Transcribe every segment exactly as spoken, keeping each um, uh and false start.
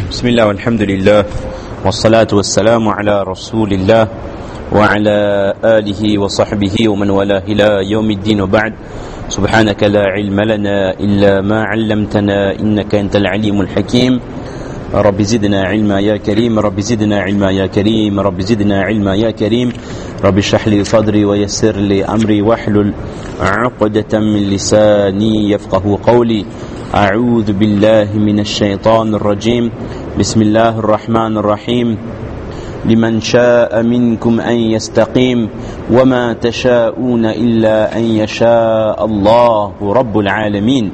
بسم الله والحمد لله والصلاة والسلام على رسول الله وعلى آله وصحبه ومن والاه إلى يوم الدين وبعد. سبحانك لا علم لنا إلا ما علمتنا إنك أنت العليم الحكيم. رب زدنا علما يا كريم رب زدنا علما يا كريم رب زدنا علما يا كريم رب اشرح لي صدري ويسر لي أمري واحلل عقدة من لساني يفقه قولي. أعوذ بالله من الشيطان الرجيم. بسم الله الرحمن الرحيم. لمن شاء منكم أن يستقيم وما تشاءون إلا أن يشاء الله رب العالمين.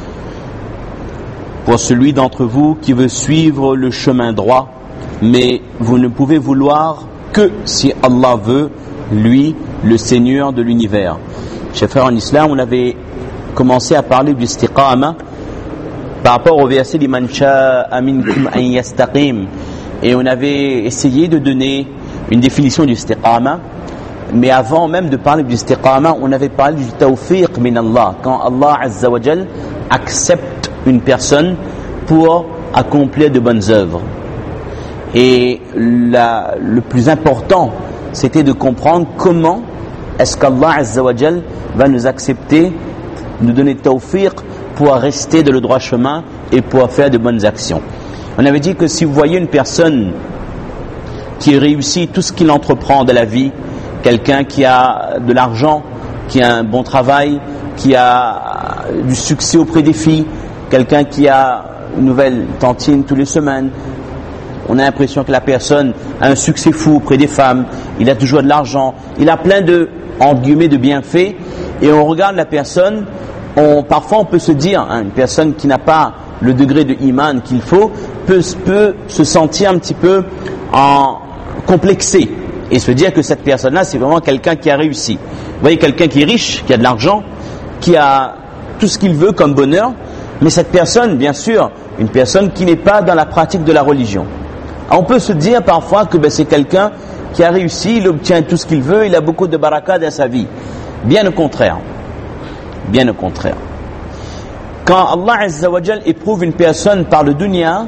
Pour celui d'entre vous qui veut suivre le chemin droit, mais vous ne pouvez vouloir que si Allah veut, lui, le Seigneur de l'univers. Chers frères en islam, on avait commencé à parler du istiqama par rapport au verset liman sha'a minkum an yastaqim, et on avait essayé de donner une définition du istiqama. Mais avant même de parler du istiqama, on avait parlé du tawfiq min Allah, quand Allah Azza wa Jal accepte une personne pour accomplir de bonnes œuvres. Et la, le plus important, c'était de comprendre comment est-ce qu'Allah Azza wa Jal va nous accepter, nous donner tawfiq pour rester dans le droit chemin et pour faire de bonnes actions. On avait dit que si vous voyez une personne qui réussit tout ce qu'il entreprend de la vie, quelqu'un qui a de l'argent, qui a un bon travail, qui a du succès auprès des filles, quelqu'un qui a une nouvelle tantine tous les semaines, on a l'impression que la personne a un succès fou auprès des femmes, il a toujours de l'argent, il a plein de, entre guillemets, de bienfaits, et on regarde la personne, on, parfois on peut se dire, hein, une personne qui n'a pas le degré de iman qu'il faut, peut, peut se sentir un petit peu en complexé, et se dire que cette personne-là, c'est vraiment quelqu'un qui a réussi. Vous voyez, quelqu'un qui est riche, qui a de l'argent, qui a tout ce qu'il veut comme bonheur, mais cette personne, bien sûr, une personne qui n'est pas dans la pratique de la religion. On peut se dire parfois que ben, c'est quelqu'un qui a réussi, il obtient tout ce qu'il veut, il a beaucoup de baraka dans sa vie. Bien au contraire. Bien au contraire. Quand Allah Azza wa Jal éprouve une personne par le dunya,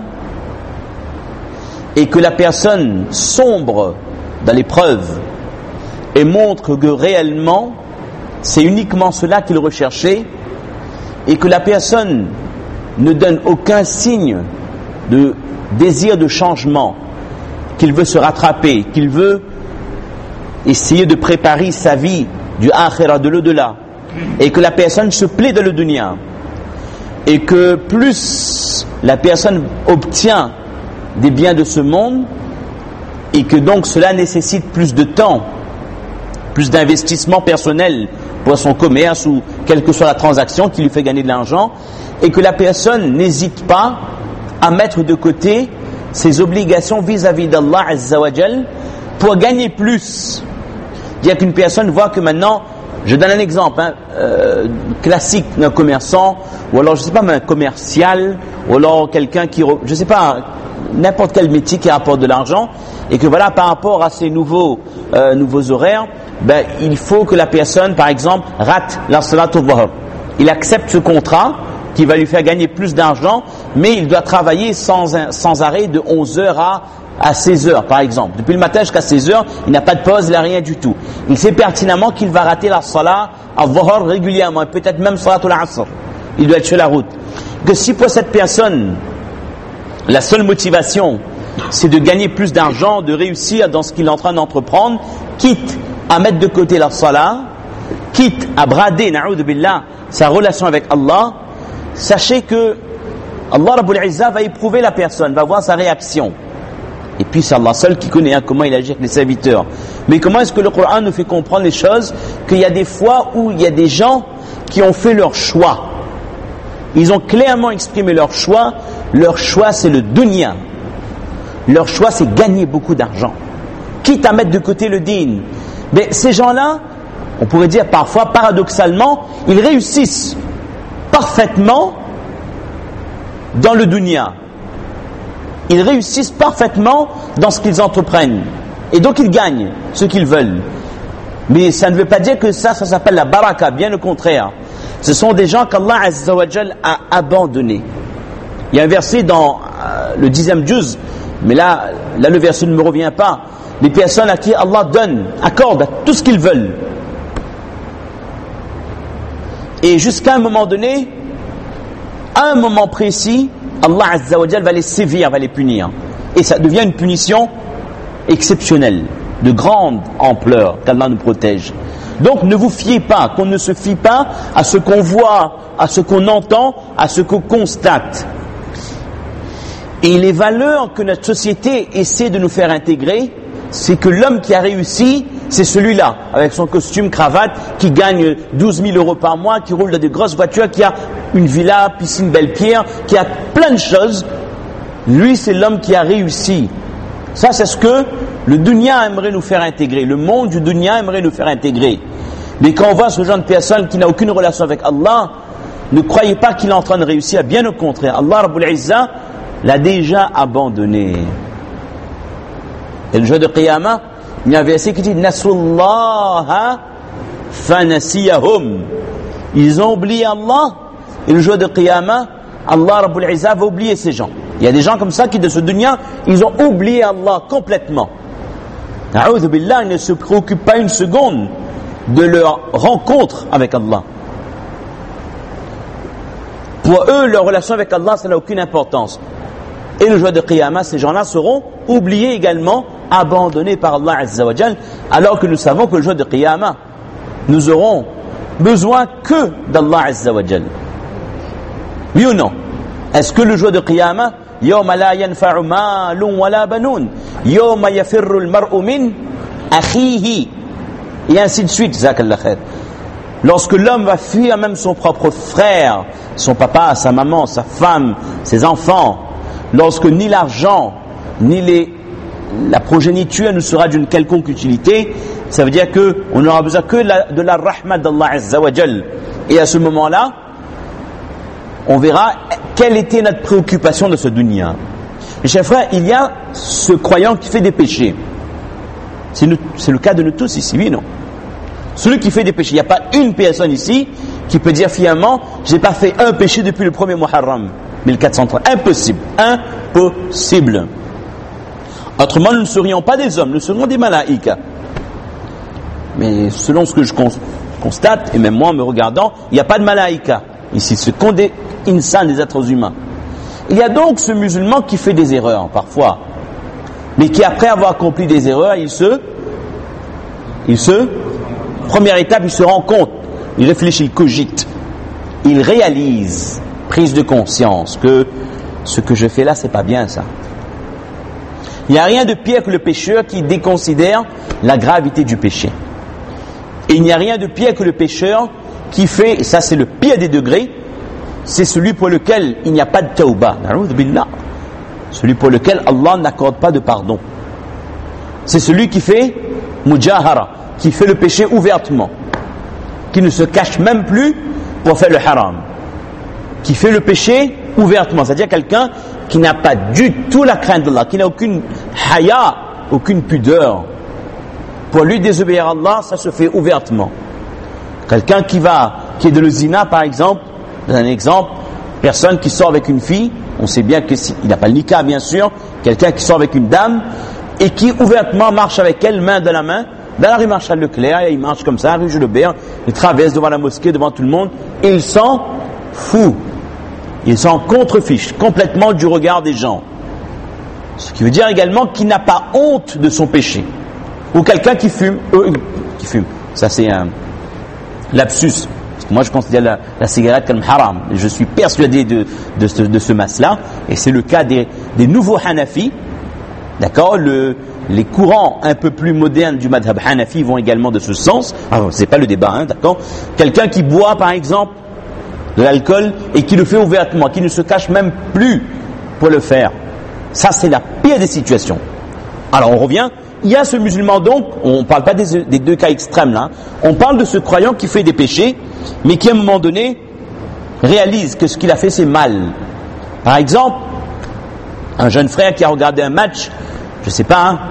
et que la personne sombre dans l'épreuve et montre que réellement c'est uniquement cela qu'il recherchait, et que la personne ne donne aucun signe de désir de changement, qu'il veut se rattraper, qu'il veut essayer de préparer sa vie du akhira, de l'au-delà, et que la personne se plaît dans le dunya, et que plus la personne obtient des biens de ce monde, et que donc cela nécessite plus de temps, plus d'investissement personnel pour son commerce ou quelle que soit la transaction qui lui fait gagner de l'argent, et que la personne n'hésite pas à mettre de côté ses obligations vis-à-vis d'Allah Azza wa Jal pour gagner plus. Il y a qu'une personne voit que maintenant, je donne un exemple hein, euh, classique d'un commerçant, ou alors je ne sais pas, mais un commercial, ou alors quelqu'un qui, je ne sais pas, n'importe quel métier qui apporte de l'argent, et que voilà, par rapport à ces nouveaux, euh, nouveaux horaires, ben, il faut que la personne, par exemple, rate la salat al-dhuhr. Il accepte ce contrat qui va lui faire gagner plus d'argent, mais il doit travailler sans, sans arrêt de onze heures à, à seize heures, par exemple. Depuis le matin jusqu'à seize heures, il n'a pas de pause, il n'a rien du tout. Il sait pertinemment qu'il va rater la salat al-dhuhr régulièrement, et peut-être même salat al-asr. Il doit être sur la route. Que si pour cette personne, la seule motivation, c'est de gagner plus d'argent, de réussir dans ce qu'il est en train d'entreprendre, quitte à mettre de côté la salat, quitte à brader, na'oudhu billah, sa relation avec Allah, sachez que Allah Rabbul Izzah va éprouver la personne, va voir sa réaction. Et puis c'est Allah seul qui connaît hein, comment il agit avec les serviteurs. Mais comment est-ce que le Coran nous fait comprendre les choses, qu'il y a des fois où il y a des gens qui ont fait leur choix. Ils ont clairement exprimé leur choix. Leur choix, c'est le dunya. Leur choix, c'est gagner beaucoup d'argent, quitte à mettre de côté le din. Mais ces gens-là, on pourrait dire parfois, paradoxalement, ils réussissent parfaitement dans le dunya. Ils réussissent parfaitement dans ce qu'ils entreprennent. Et donc ils gagnent ce qu'ils veulent. Mais ça ne veut pas dire que ça, ça s'appelle la baraka, bien au contraire. Ce sont des gens qu'Allah Azza wa Jal a abandonnés. Il y a un verset dans euh, le dixième juz, mais là, là le verset ne me revient pas. Les personnes à qui Allah donne, accorde tout ce qu'ils veulent. Et jusqu'à un moment donné, à un moment précis, Allah Azza wa Jal va les sévir, va les punir. Et ça devient une punition exceptionnelle, de grande ampleur, qu'Allah nous protège. Donc ne vous fiez pas, qu'on ne se fie pas à ce qu'on voit, à ce qu'on entend, à ce qu'on constate. Et les valeurs que notre société essaie de nous faire intégrer, c'est que l'homme qui a réussi, c'est celui-là, avec son costume, cravate, qui gagne douze mille euros par mois, qui roule dans des grosses voitures, qui a une villa, piscine, belle pierre, qui a plein de choses. Lui, c'est l'homme qui a réussi. Ça, c'est ce que le dunya aimerait nous faire intégrer. Le monde du dunya aimerait nous faire intégrer. Mais quand on voit ce genre de personne qui n'a aucune relation avec Allah, ne croyez pas qu'il est en train de réussir. Bien au contraire, Allah Rabbul Izzah l'a déjà abandonné. Et le jour de Qiyamah, il y a un verset qui dit Nasrullaha fanasiyahum. Ils ont oublié Allah, et le jour de Qiyamah, Allah Rabbul Izzah va oublier ces gens. Il y a des gens comme ça qui, de ce dunya, ils ont oublié Allah complètement. A'udhu billah, ils ne se préoccupent pas une seconde de leur rencontre avec Allah. Pour eux, leur relation avec Allah, ça n'a aucune importance. Et le jour de Qiyamah, ces gens-là seront oubliés également, abandonnés par Allah Azza wa Jal, alors que nous savons que le jour de Qiyamah, nous aurons besoin que d'Allah Azza wa Jal. Oui ou non? Est-ce que le jour de Qiyamah, يوم لا ينفع مال ولا بنون يوم يفر المرء من أخيه, et ainsi de suite, Zakallah khair. Lorsque l'homme va fuir même son propre frère, son papa, sa maman, sa femme, ses enfants, lorsque ni l'argent, ni les, la progéniture ne sera d'une quelconque utilité, ça veut dire qu'on n'aura besoin que la, de la rahmat d'Allah Azza wa Jal. Et à ce moment-là, on verra quelle était notre préoccupation de ce dunya. Mes chers frères, il y a ce croyant qui fait des péchés. C'est, nous, c'est le cas de nous tous ici, oui, non? Celui qui fait des péchés, il n'y a pas une personne ici qui peut dire fièrement, je n'ai pas fait un péché depuis le premier Muharram mille quatre cent trois. Impossible, impossible. Autrement, nous ne serions pas des hommes, nous serions des malaïkas. Mais selon ce que je constate, et même moi en me regardant, il n'y a pas de malaïkas ici, ce qu'on des insans, des êtres humains. Il y a donc ce musulman qui fait des erreurs parfois, mais qui après avoir accompli des erreurs, il se, il se, première étape, il se rend compte, il réfléchit, il cogite, il réalise, prise de conscience, que ce que je fais là, c'est pas bien ça. Il n'y a rien de pire que le pécheur qui déconsidère la gravité du péché. Et il n'y a rien de pire que le pécheur qui fait, et ça c'est le pire des degrés, c'est celui pour lequel il n'y a pas de tawbah, celui pour lequel Allah n'accorde pas de pardon. C'est celui qui fait mujahara, qui fait le péché ouvertement, qui ne se cache même plus pour faire le haram, qui fait le péché ouvertement, c'est-à-dire quelqu'un qui n'a pas du tout la crainte d'Allah, qui n'a aucune haya, aucune pudeur. Pour lui désobéir à Allah, ça se fait ouvertement. Quelqu'un qui va, qui est de le zina par exemple, un exemple, personne qui sort avec une fille, on sait bien qu'il n'a pas le niqab bien sûr, quelqu'un qui sort avec une dame et qui ouvertement marche avec elle main dans la main, dans la rue Marshal Leclerc, et il marche comme ça, rue Jules Lebert, il traverse devant la mosquée, devant tout le monde, et il s'en fout. Il s'en contrefiche complètement du regard des gens. Ce qui veut dire également qu'il n'a pas honte de son péché. Ou quelqu'un qui fume, euh, qui fume, ça c'est un lapsus. Moi, je considère la, la cigarette comme haram. Je suis persuadé de, de ce, de ce mas-là. Et c'est le cas des, des nouveaux Hanafis. D'accord, le, les courants un peu plus modernes du madhab Hanafi vont également de ce sens. Ah, c'est pas le débat, hein, d'accord. Quelqu'un qui boit, par exemple, de l'alcool et qui le fait ouvertement, qui ne se cache même plus pour le faire. Ça, c'est la pire des situations. Alors, on revient. Il y a ce musulman donc, on ne parle pas des, des deux cas extrêmes là, on parle de ce croyant qui fait des péchés, mais qui à un moment donné réalise que ce qu'il a fait c'est mal. Par exemple, un jeune frère qui a regardé un match, je ne sais pas, hein,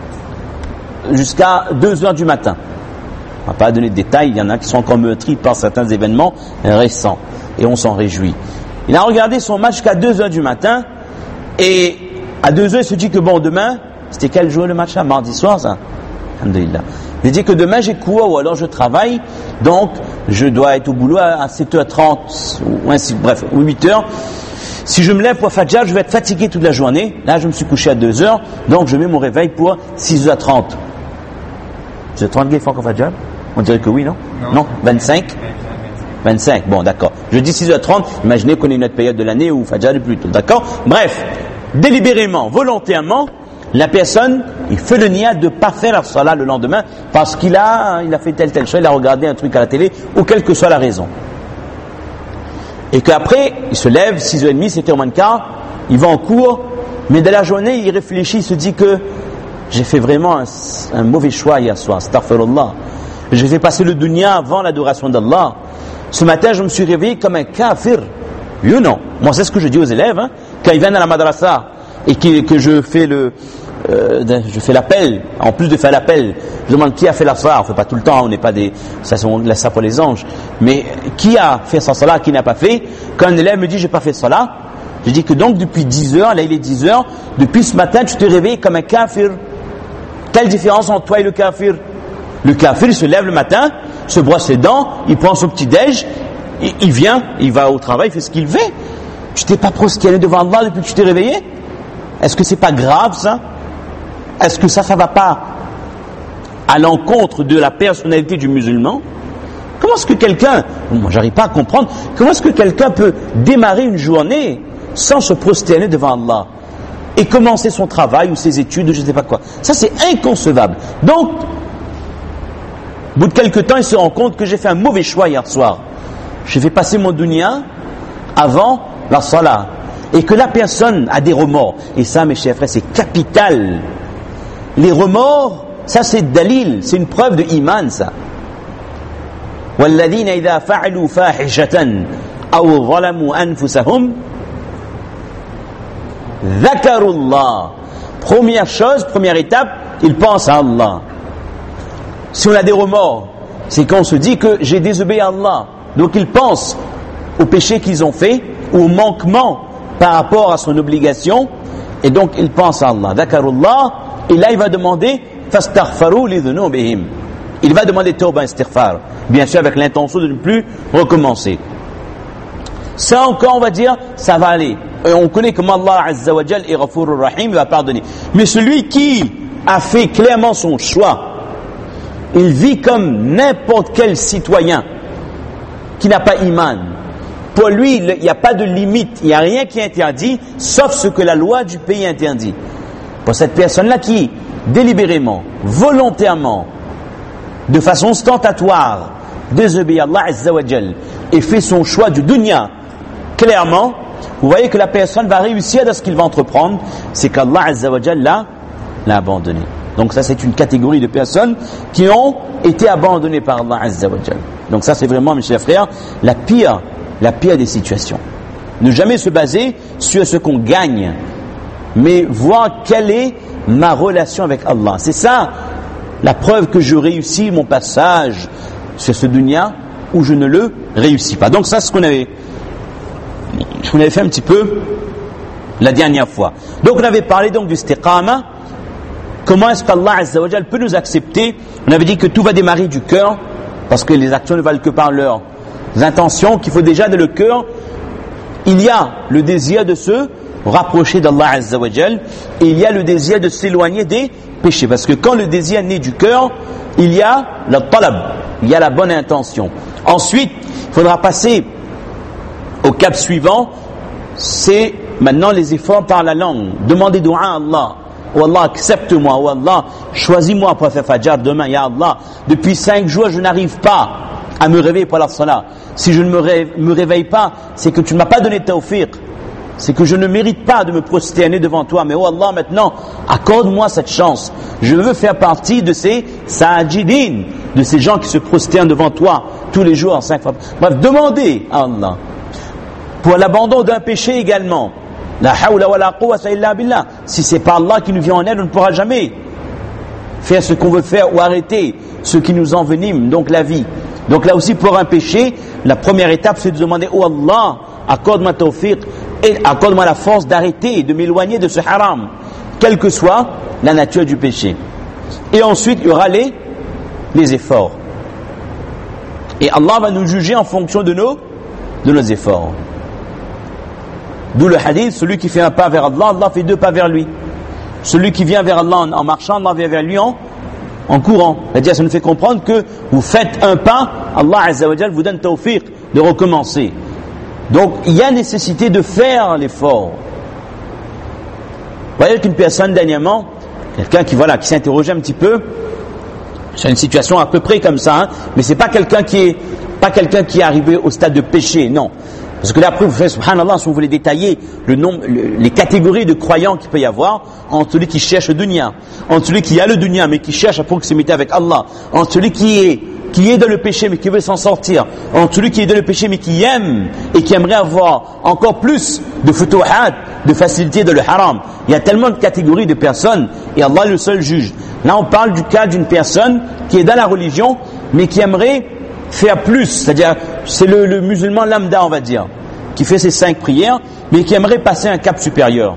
jusqu'à deux heures du matin. On ne va pas donner de détails, il y en a qui sont encore meurtris par certains événements récents, et on s'en réjouit. Il a regardé son match jusqu'à deux heures du matin, Et à deux heures, il se dit que bon, demain, c'était quel jour le match là? Mardi soir, ça? Alhamdulillah. Il dit que demain j'ai cours ou alors je travaille, donc je dois être au boulot à sept heures trente, ou ainsi, bref, ou huit heures. Si je me lève pour Fajr, je vais être fatigué toute la journée. Là, je me suis couché à deux heures, donc je mets mon réveil pour six heures trente. six heures trente, il faut encore Fajr? On dirait que oui, non? Non, non vingt-cinq? vingt-cinq, bon, d'accord. Je dis six heures trente, imaginez qu'on est une autre période de l'année où Fajr est plus tôt, d'accord? Bref, délibérément, volontairement, la personne, il fait le niat de ne pas faire la salat le lendemain parce qu'il a, il a fait telle telle chose, il a regardé un truc à la télé ou quelle que soit la raison. Et qu'après, il se lève, six heures trente, sept heures moins quart, il va en cours, mais de la journée, il réfléchit, il se dit que j'ai fait vraiment un, un mauvais choix hier soir, astaghfirullah. J'ai fait passer le dunya avant l'adoration d'Allah. Ce matin, je me suis réveillé comme un kafir. You know. Moi, c'est ce que je dis aux élèves, hein, quand ils viennent à la madrasa et que, que je fais le, euh, je fais l'appel. En plus de faire l'appel, je demande qui a fait la salat. On fait pas tout le temps, on n'est pas des, ça, on laisse ça pour les anges. Mais qui a fait sa salat, qui n'a pas fait? Quand un élève me dit j'ai pas fait salat, je dis que donc depuis dix heures, là il est dix heures, depuis ce matin, tu te réveilles comme un kafir. Quelle différence entre toi et le kafir? Le kafir, il se lève le matin, se brosse les dents, il prend son petit déj, il, il vient, il va au travail, il fait ce qu'il veut. Tu t'es pas prosterné devant Allah depuis que tu t'es réveillé? Est-ce que c'est pas grave ça? Est-ce que ça, ça va pas à l'encontre de la personnalité du musulman? Comment est-ce que quelqu'un, moi j'arrive pas à comprendre, comment est-ce que quelqu'un peut démarrer une journée sans se prosterner devant Allah et commencer son travail ou ses études ou je ne sais pas quoi? Ça c'est inconcevable. Donc, au bout de quelques temps, il se rend compte que j'ai fait un mauvais choix hier soir. Je vais passer mon dunya avant la salat. Et que la personne a des remords. Et ça, mes chers frères, c'est capital. Les remords, ça c'est dalil, c'est une preuve de iman, ça. وَالَّذِينَ إِذَا فَعَلُوا فَاحِشَةً أَوْ ظَلَمُوا أَنفُسَهُمْ ذَكَرُوا اللَّهَ. Première chose, première étape, ils pensent à Allah. Si on a des remords, c'est quand on se dit que j'ai désobéi à Allah. Donc ils pensent au péché qu'ils ont fait, ou au manquement par rapport à son obligation, et donc ils pensent à Allah. Dhakarullah, et là il va demander fastaghfaru li dhunubihim. Il va demander tawba istighfar, bien sûr avec l'intention de ne plus recommencer. Ça encore, on va dire, ça va aller. Et on connaît comment Allah Azza wa Jal est Ghafurur Rahim, il va pardonner. Mais celui qui a fait clairement son choix, il vit comme n'importe quel citoyen qui n'a pas iman. Pour lui, il n'y a pas de limite, il n'y a rien qui est interdit, sauf ce que la loi du pays interdit. Pour cette personne-là qui, délibérément, volontairement, de façon ostentatoire, désobéit à Allah Azza wa Jal et fait son choix du dunya, clairement, vous voyez que la personne va réussir dans ce qu'il va entreprendre, c'est qu'Allah Azza wa Jal l'a, l'a abandonné. Donc ça c'est une catégorie de personnes qui ont été abandonnées par Allah Azza wa Jal. Donc ça c'est vraiment, mes chers frères, la pire, la pire des situations. Ne jamais se baser sur ce qu'on gagne, mais voir quelle est ma relation avec Allah. C'est ça la preuve que je réussis mon passage sur ce dunya ou je ne le réussis pas. Donc ça c'est ce qu'on avait, on avait fait un petit peu la dernière fois. Donc on avait parlé donc du istiqama. Comment est-ce qu'Allah Azza wa Jal peut nous accepter? On avait dit que tout va démarrer du cœur, parce que les actions ne valent que par leurs intentions, qu'il faut déjà dans le cœur, il y a le désir de se rapprocher d'Allah Azza wa Jal, et il y a le désir de s'éloigner des péchés. Parce que quand le désir naît du cœur, il y a le talab, il y a la bonne intention. Ensuite, il faudra passer au cap suivant, c'est maintenant les efforts par la langue. Demander dua à Allah. Oh Allah, accepte-moi. Oh Allah, choisis-moi pour faire Fajr demain. Ya Allah, depuis cinq jours, je n'arrive pas à me réveiller pour la salat. Si je ne me, ré- me réveille pas, c'est que tu ne m'as pas donné tawfiq. C'est que je ne mérite pas de me prosterner devant toi. Mais oh Allah, maintenant, accorde-moi cette chance. Je veux faire partie de ces sajidin, de ces gens qui se prosternent devant toi tous les jours, cinq fois. Bref, demandez à Allah. Pour l'abandon d'un péché également. La hawla wa la quwwata illa billah. Si c'est pas Allah qui nous vient en aide, on ne pourra jamais faire ce qu'on veut faire ou arrêter ce qui nous envenime, donc la vie. Donc là aussi, pour un péché, la première étape, c'est de demander « Oh Allah, accorde-moi tawfiq et accorde-moi la force d'arrêter et de m'éloigner de ce haram, quelle que soit la nature du péché. Et ensuite, il y aura les, les efforts. Et Allah va nous juger en fonction de nos, de nos efforts. D'où le hadith, celui qui fait un pas vers Allah, Allah fait deux pas vers lui. Celui qui vient vers Allah en, en marchant, Allah vient vers lui en, en courant. C'est-à-dire, ça nous fait comprendre que vous faites un pas, Allah Azza wa Jal vous donne tawfiq de recommencer. Donc, il y a nécessité de faire l'effort. Vous voyez qu'une personne, dernièrement, quelqu'un qui, voilà, qui s'est interrogé un petit peu, c'est une situation à peu près comme ça, hein, mais c'est pas quelqu'un qui est, pas quelqu'un qui est arrivé au stade de péché, non. Parce que là, après, vous faites, subhanallah, si vous voulez détailler le nombre, le, les catégories de croyants qu'il peut y avoir, entre celui qui cherche le dunya, entre celui qui a le dunya, mais qui cherche à proximité avec Allah, entre celui qui est, qui est dans le péché, mais qui veut s'en sortir, entre celui qui est dans le péché, mais qui aime, et qui aimerait avoir encore plus de futuhat, de facilité dans le haram. Il y a tellement de catégories de personnes, et Allah est le seul juge. Là, on parle du cas d'une personne qui est dans la religion, mais qui aimerait faire plus, c'est-à-dire c'est le, le musulman lambda, on va dire, qui fait ses cinq prières, mais qui aimerait passer un cap supérieur.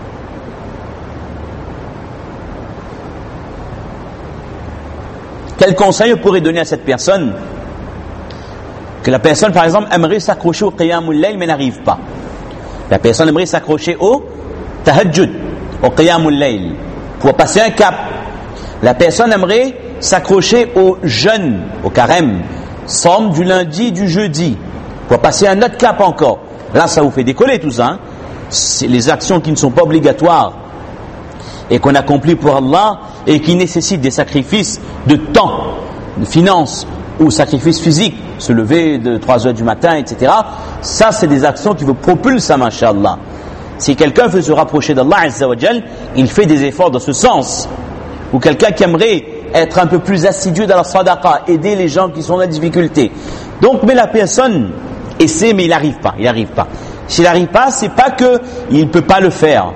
Quel conseil on pourrait donner à cette personne? Que la personne, par exemple, aimerait s'accrocher au qiyamul layl, mais n'arrive pas. La personne aimerait s'accrocher au tahajjud, au qiyamul layl, pour passer un cap. La personne aimerait s'accrocher au jeûne, au carême, somme du lundi, du jeudi, pour passer un autre cap encore. Là, ça vous fait décoller tout ça. Hein? C'est les actions qui ne sont pas obligatoires et qu'on accomplit pour Allah et qui nécessitent des sacrifices de temps, de finances ou sacrifices physiques, se lever de trois heures du matin, et cetera. Ça, c'est des actions qui vous propulsent à masha'Allah. Si quelqu'un veut se rapprocher d'Allah Azza wa Jal, il fait des efforts dans ce sens. Ou quelqu'un qui aimerait être un peu plus assidu dans la sadaqa, aider les gens qui sont dans la difficulté. Donc, mais la personne essaie, mais il n'arrive pas, il n'arrive pas. S'il n'arrive pas, c'est pas que il ne peut pas le faire.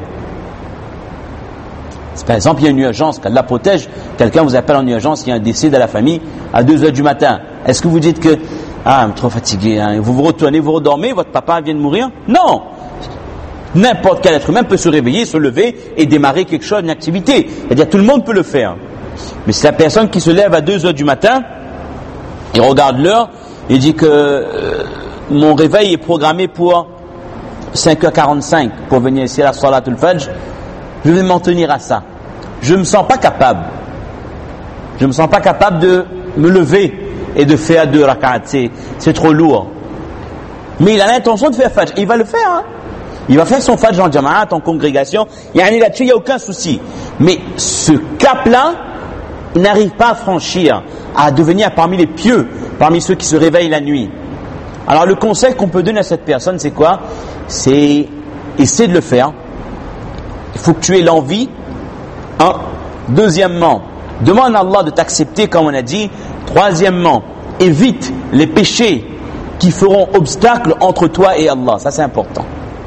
Si par exemple, il y a une urgence, qu'Allah protège, quelqu'un vous appelle en urgence, il y a un décès dans la famille à deux heures du matin. Est-ce que vous dites que, ah, je suis trop fatigué, hein, vous vous retournez, vous redormez, votre papa vient de mourir? Non! N'importe quel être humain peut se réveiller, se lever et démarrer quelque chose, une activité. C'est-à-dire, tout le monde peut le faire. Mais c'est la personne qui se lève à deux heures du matin, il regarde l'heure, il dit que euh, mon réveil est programmé pour cinq heures quarante-cinq pour venir ici à la Salatul Fajr, je vais m'en tenir à ça. Je ne me sens pas capable. Je ne me sens pas capable de me lever et de faire deux rak'at. C'est, c'est trop lourd. Mais il a l'intention de faire Fajr. Il va le faire. Hein? Il va faire son Fajr en jama'at, en congrégation. Il y a là-dessus, il n'y a aucun souci. Mais ce cap-là, il n'arrive pas à franchir, à devenir parmi les pieux, parmi ceux qui se réveillent la nuit. Alors le conseil qu'on peut donner à cette personne, c'est quoi? C'est essayer de le faire. Il faut que tu aies l'envie. Un. Deuxièmement, demande à Allah de t'accepter, comme on a dit. Troisièmement, évite les péchés qui feront obstacle entre toi et Allah. Ça, c'est important.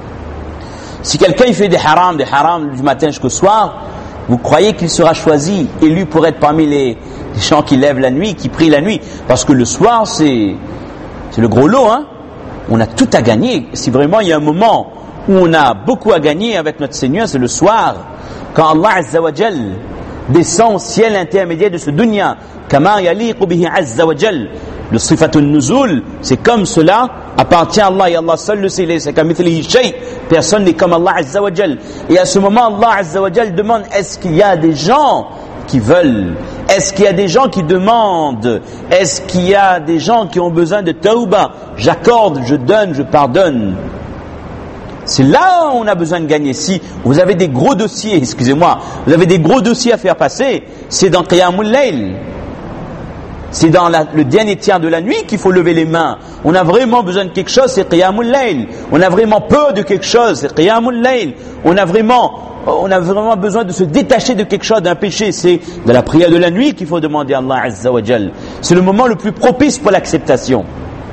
Si quelqu'un il fait des harams, des harams du matin jusqu'au soir, vous croyez qu'il sera choisi, élu pour être parmi les, les gens qui lèvent la nuit, qui prient la nuit? Parce que le soir, c'est, c'est le gros lot, hein. On a tout à gagner. Si vraiment il y a un moment où on a beaucoup à gagner avec notre Seigneur, c'est le soir. Quand Allah Azza wa Jal descend au ciel intermédiaire de ce dunya, kama yaliqu bihi Azza wa Jal. Le sifatun nuzul, c'est comme cela appartient à Allah et Allah seul le sait. C'est comme shay. Personne n'est comme Allah Azza wa Jal. Et à ce moment, Allah Azza wa Jal demande, est-ce qu'il y a des gens qui veulent? Est-ce qu'il y a des gens qui demandent? Est-ce qu'il y a des gens qui ont besoin de tauba? J'accorde, je donne, je pardonne. C'est là où on a besoin de gagner. Si vous avez des gros dossiers, excusez-moi, vous avez des gros dossiers à faire passer, c'est dans Qiyamul Layl. C'est dans la, le dernier tiers de la nuit qu'il faut lever les mains. On a vraiment besoin de quelque chose, c'est Qiyamul Layl. On a vraiment peur de quelque chose, c'est Qiyamul Layl. On a vraiment, on a vraiment besoin de se détacher de quelque chose, d'un péché. C'est de la prière de la nuit qu'il faut demander à Allah Azza wa Jal. C'est le moment le plus propice pour l'acceptation.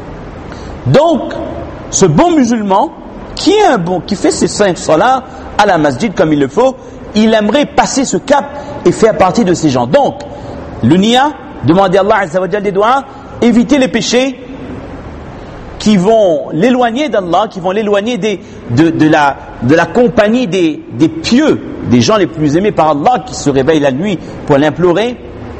Donc, ce bon musulman, qui est un bon, qui fait ses cinq salats à la masjid comme il le faut, il aimerait passer ce cap et faire partie de ces gens. Donc, le niya, demander à Allah Azza wa Jal des doigts, éviter les péchés qui vont l'éloigner d'Allah, qui vont l'éloigner des, de, de, la, de la compagnie des, des pieux, des gens les plus aimés par Allah, qui se réveillent la nuit pour l'implorer.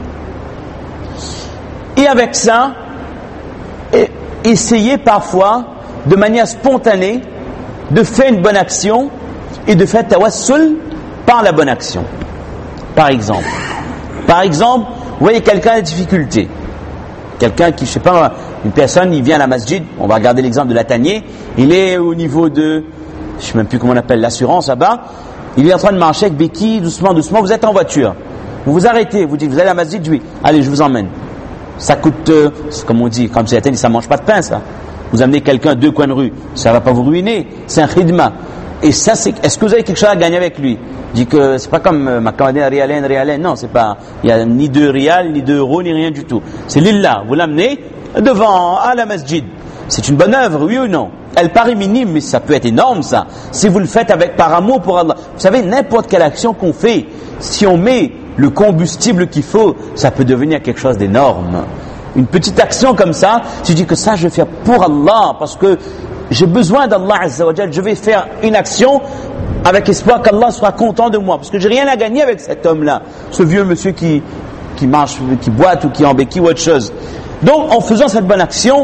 Et avec ça, essayer parfois, de manière spontanée, de faire une bonne action et de faire tawassul par la bonne action. Par exemple, par exemple, vous voyez quelqu'un a des difficultés. Quelqu'un qui, je sais pas, une personne, il vient à la masjid, on va regarder l'exemple de Latanier, il est au niveau de, je sais même plus comment on appelle, l'assurance là-bas, il est en train de marcher avec béquille, doucement, doucement, vous êtes en voiture. Vous vous arrêtez, vous dites, vous allez à la masjid, oui, allez, je vous emmène. Ça coûte, euh, comme on dit, comme c'est Latanier, ça mange pas de pain, ça. Vous amenez quelqu'un deux coins de rue, ça va pas vous ruiner, c'est un khidma. Et ça, c'est, est-ce que vous avez quelque chose à gagner avec lui? Dit que c'est pas comme euh, ma commandée rialen, rialen, non, c'est pas, il y a ni deux rials, ni deux euros, ni rien du tout. C'est lillah, vous l'amenez devant, à la masjid. C'est une bonne œuvre, oui ou non? Elle paraît minime, mais ça peut être énorme, ça. Si vous le faites avec par amour pour Allah. Vous savez, n'importe quelle action qu'on fait, si on met le combustible qu'il faut, ça peut devenir quelque chose d'énorme. Une petite action comme ça, tu dis que ça, je vais faire pour Allah, parce que j'ai besoin d'Allah Azza wa Jal, je vais faire une action avec espoir qu'Allah soit content de moi, parce que j'ai rien à gagner avec cet homme-là, ce vieux monsieur qui, qui marche, qui boite ou qui est en béquille ou autre chose. Donc, en faisant cette bonne action,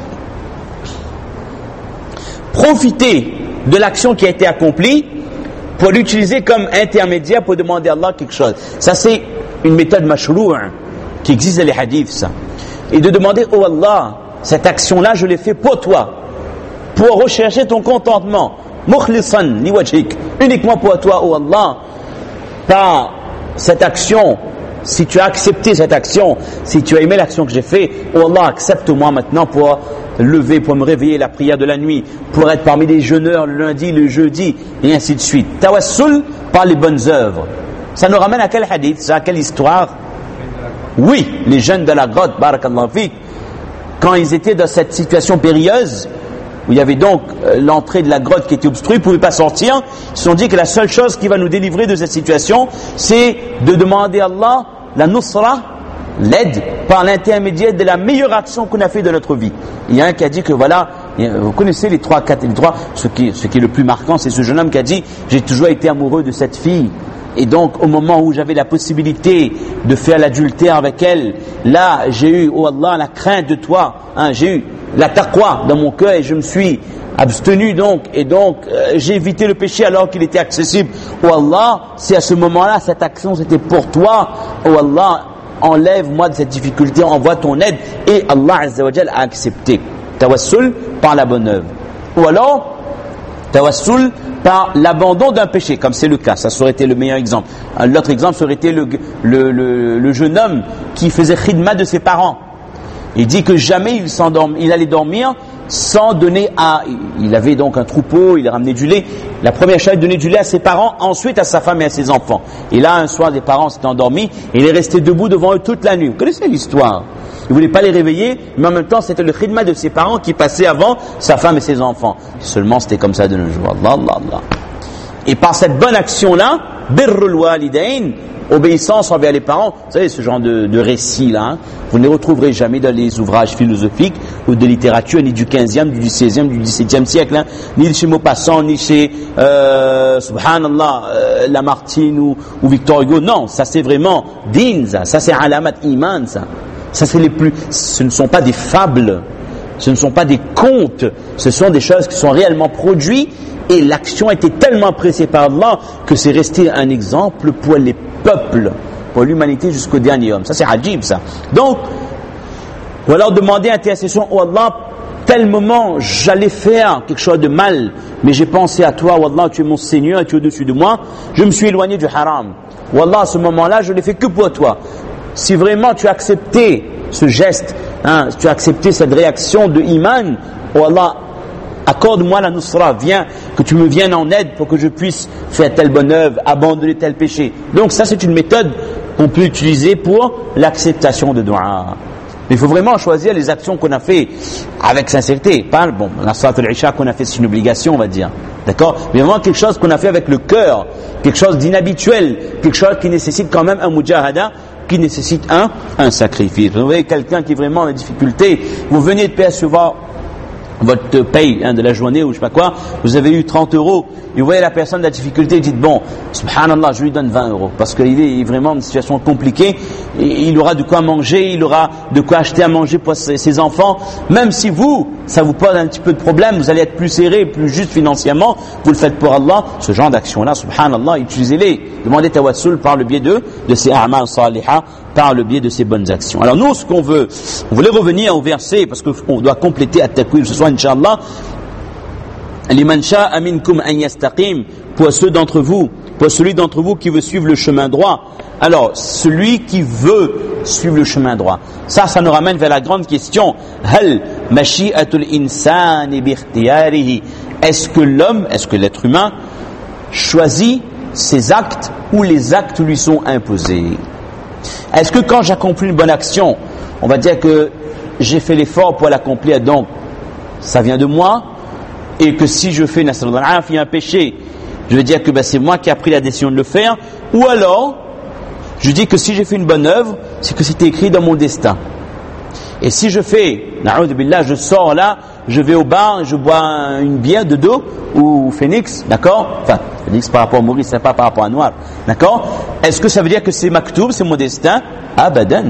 profitez de l'action qui a été accomplie pour l'utiliser comme intermédiaire pour demander à Allah quelque chose. Ça, c'est une méthode mashrou' qui existe dans les hadiths, ça. Et de demander, oh Allah, cette action-là, je l'ai fait pour toi, pour rechercher ton contentement, mukhlisan li wajhik, uniquement pour toi, oh Allah, par cette action. Si tu as accepté cette action, si tu as aimé l'action que j'ai faite, oh Allah, accepte-moi maintenant pour lever, pour me réveiller la prière de la nuit, pour être parmi les jeûneurs le lundi, le jeudi, et ainsi de suite. Tawassul par les bonnes œuvres. Ça nous ramène à quel hadith, ça, à quelle histoire? Oui, les jeunes de la grotte, barakallahu fik, quand ils étaient dans cette situation périlleuse, où il y avait donc euh, l'entrée de la grotte qui était obstruée, ils ne pouvaient pas sortir, ils se sont dit que la seule chose qui va nous délivrer de cette situation, c'est de demander à Allah la nusra, l'aide, par l'intermédiaire de la meilleure action qu'on a fait de notre vie. Il y a un qui a dit que voilà, vous connaissez les trois, quatre, les trois, ce qui, ce qui est le plus marquant, c'est ce jeune homme qui a dit, j'ai toujours été amoureux de cette fille. Et donc, au moment où j'avais la possibilité de faire l'adultère avec elle, là, j'ai eu, oh Allah, la crainte de toi, hein, j'ai eu la taqwa dans mon cœur et je me suis abstenu donc, et donc, euh, j'ai évité le péché alors qu'il était accessible. Oh Allah, c'est à ce moment-là, cette action, c'était pour toi. Oh Allah, enlève-moi de cette difficulté, envoie ton aide. Et Allah Azza wa Jal a accepté. Tawassul par la bonne œuvre. Ou alors, tawassul par l'abandon d'un péché, comme c'est le cas. Ça aurait été le meilleur exemple. L'autre exemple aurait été le, le, le, le jeune homme qui faisait khidma de ses parents. Il dit que jamais il, s'endorme, il allait dormir sans donner à... Il avait donc un troupeau, il ramenait du lait. La première chose, il donnait du lait à ses parents, ensuite à sa femme et à ses enfants. Et là, un soir, les parents s'étaient endormis et il est resté debout devant eux toute la nuit. Vous connaissez l'histoire? Il ne voulait pas les réveiller, mais en même temps, c'était le khidma de ses parents qui passait avant sa femme et ses enfants. Seulement, c'était comme ça de nos jours. Allah, Allah, Allah. Et par cette bonne action-là, birrul walidain, obéissance envers les parents, vous savez, ce genre de, de récit-là, hein, vous ne les retrouverez jamais dans les ouvrages philosophiques ou de littérature, ni du quinzième, du seizième, du dix-septième siècle, hein, ni chez Maupassant, ni chez, euh, subhanallah, euh, Lamartine ou, ou Victor Hugo. Non, ça c'est vraiment din, ça, ça c'est alamat iman, ça. Ça c'est les plus, ce ne sont pas des fables, ce ne sont pas des contes, ce sont des choses qui sont réellement produites. Et l'action a été tellement appréciée par Allah que c'est resté un exemple pour les peuples, pour l'humanité jusqu'au dernier homme. Ça c'est ajib ça. Donc, ou alors demander intercession, oh Allah, tel moment j'allais faire quelque chose de mal, mais j'ai pensé à toi, oh Allah, tu es mon Seigneur et tu es au-dessus de moi, je me suis éloigné du haram. Oh Allah, à ce moment-là, je l'ai fait que pour toi. Si vraiment tu as accepté ce geste, hein, si tu as accepté cette réaction de iman, oh Allah, accorde-moi la nusra, viens, que tu me viennes en aide pour que je puisse faire telle bonne œuvre, abandonner tel péché. Donc ça c'est une méthode qu'on peut utiliser pour l'acceptation de dua. Mais il faut vraiment choisir les actions qu'on a fait avec sincérité. Pas, bon, la salat al-isha qu'on a fait c'est une obligation on va dire. D'accord? Mais vraiment quelque chose qu'on a fait avec le cœur, quelque chose d'inhabituel, quelque chose qui nécessite quand même un mujahada, qui nécessite un, un sacrifice. Vous voyez quelqu'un qui est vraiment en difficulté, vous venez de percevoir votre paye hein, de la journée ou je sais pas quoi, vous avez eu trente euros, et vous voyez la personne de la difficulté, dites bon, subhanallah, je lui donne vingt euros, parce qu'il est vraiment dans une situation compliquée, et il aura de quoi manger, il aura de quoi acheter à manger pour ses, ses enfants, même si vous, ça vous pose un petit peu de problème, vous allez être plus serré, plus juste financièrement, vous le faites pour Allah, ce genre d'action-là, subhanallah, utilisez-les, demandez tawassul par le biais de, de ces a'mal salihah, par le biais de ces bonnes actions. Alors nous, ce qu'on veut, on voulait revenir au verset, parce qu'on doit compléter at-takwil ce soir, Inch'Allah. Liman sha'a minkum an yastaqim, pour ceux d'entre vous, pour celui d'entre vous qui veut suivre le chemin droit. Alors, celui qui veut suivre le chemin droit. Ça, ça nous ramène vers la grande question. Hal mashi'atul insani bi ikhtiyarihi. Est-ce que l'homme, est-ce que l'être humain choisit ses actes ou les actes lui sont imposés? Est-ce que quand j'accomplis une bonne action, on va dire que j'ai fait l'effort pour l'accomplir, donc ça vient de moi, et que si je fais un péché, je veux dire que ben, c'est moi qui ai pris la décision de le faire, ou alors je dis que si j'ai fait une bonne œuvre, c'est que c'était écrit dans mon destin. Et si je fais, billah, je sors là, je vais au bar, je bois une bière de dos ou Phoenix, d'accord? Enfin, Phoenix par rapport à Maurice, c'est pas par rapport à Noir, d'accord? Est-ce que ça veut dire que c'est maktoub, c'est mon destin? Abadan.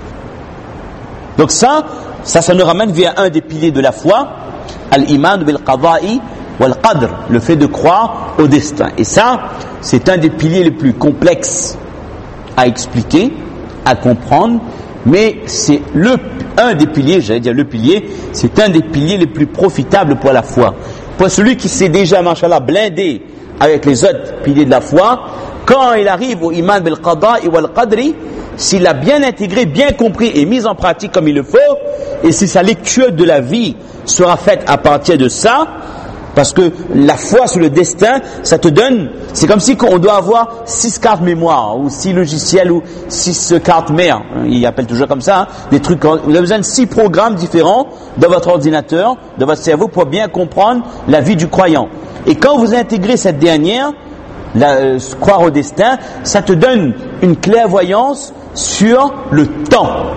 Donc ça, ça, ça nous ramène vers un des piliers de la foi, al-iman bil qada'i wal qadr, le fait de croire au destin. Et ça, c'est un des piliers les plus complexes à expliquer, à comprendre, mais c'est le un des piliers, j'allais dire le pilier, c'est un des piliers les plus profitables pour la foi. Pour celui qui s'est déjà, machallah, blindé avec les autres piliers de la foi, quand il arrive au iman bil qada'i wal qadri, s'il a bien intégré, bien compris et mis en pratique comme il le faut, et si sa lecture de la vie sera faite à partir de ça, parce que la foi sur le destin, ça te donne, c'est comme si on doit avoir six cartes mémoire, ou six logiciels, ou six cartes mères, ils appellent toujours comme ça, hein, des trucs, vous avez besoin de six programmes différents dans votre ordinateur, dans votre cerveau, pour bien comprendre la vie du croyant. Et quand vous intégrez cette dernière, la, euh, croire au destin, ça te donne une clairvoyance sur le temps,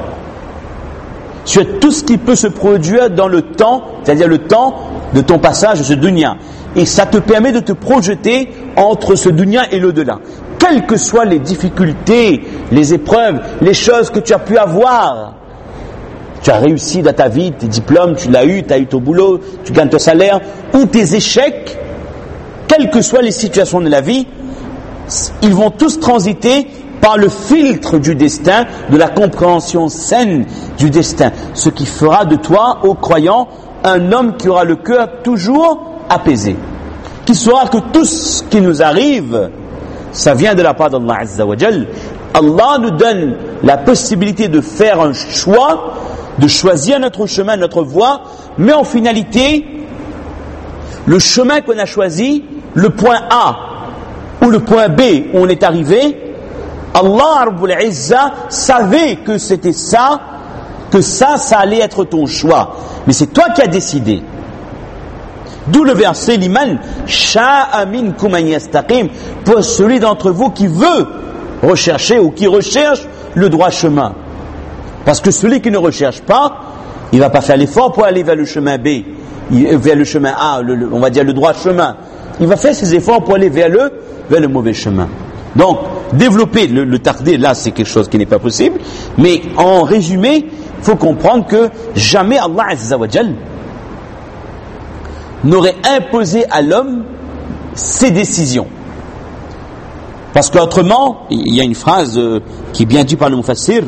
sur tout ce qui peut se produire dans le temps, c'est-à-dire le temps de ton passage de ce dunya. Et ça te permet de te projeter entre ce dunya et l'au-delà. Quelles que soient les difficultés, les épreuves, les choses que tu as pu avoir, tu as réussi dans ta vie, tes diplômes, tu l'as eu, tu as eu ton boulot, tu gagnes ton salaire, ou tes échecs, quelles que soient les situations de la vie, ils vont tous transiter par le filtre du destin, de la compréhension saine du destin. Ce qui fera de toi, ô croyant, un homme qui aura le cœur toujours apaisé. Qui saura que tout ce qui nous arrive, ça vient de la part d'Allah Azza wa Jal. Allah nous donne la possibilité de faire un choix, de choisir notre chemin, notre voie, mais en finalité, le chemin qu'on a choisi, le point A ou le point B où on est arrivé, Allah Rabbul Izza savait que c'était ça, que ça, ça allait être ton choix. Mais c'est toi qui as décidé. D'où le verset liman sha'a minkum an yastaqim, pour celui d'entre vous qui veut rechercher ou qui recherche le droit chemin. Parce que celui qui ne recherche pas, il va pas faire l'effort pour aller vers le chemin B, vers le chemin A, le, le, on va dire le droit chemin. Il va faire ses efforts pour aller vers le, vers le mauvais chemin. Donc, développer le, le tardé, là, c'est quelque chose qui n'est pas possible. Mais en résumé, il faut comprendre que jamais Allah Azza wa Jal n'aurait imposé à l'homme ses décisions. Parce qu'autrement, il y a une phrase euh, qui est bien dite par le Mufassir.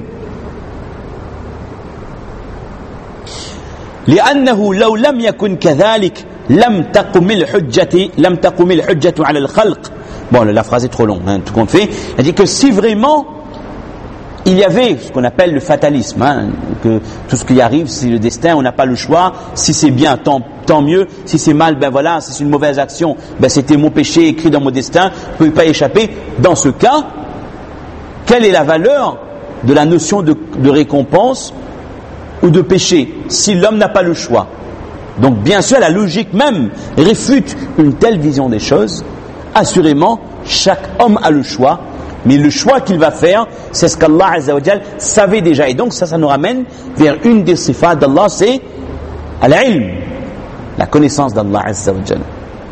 لأنه لو لم يكن كذلك لم تقم الحجة لم تقم الحجة على الخلق. Bon, la phrase est trop longue, hein, tout compte fait. Elle dit que si vraiment il y avait ce qu'on appelle le fatalisme, hein, que tout ce qui arrive, c'est le destin, on n'a pas le choix. Si c'est bien, tant, tant mieux. Si c'est mal, ben voilà, si c'est une mauvaise action, ben c'était mon péché écrit dans mon destin, je ne peux pas y échapper. Dans ce cas, quelle est la valeur de la notion de, de récompense ou de péché si l'homme n'a pas le choix? Donc bien sûr, la logique même réfute une telle vision des choses. Assurément, chaque homme a le choix, mais le choix qu'il va faire, c'est ce qu'Allah Azza wa Jal savait déjà. Et donc ça, ça nous ramène vers une des sifat d'Allah, c'est al-ilm. la connaissance d'Allah Azza wa Jal.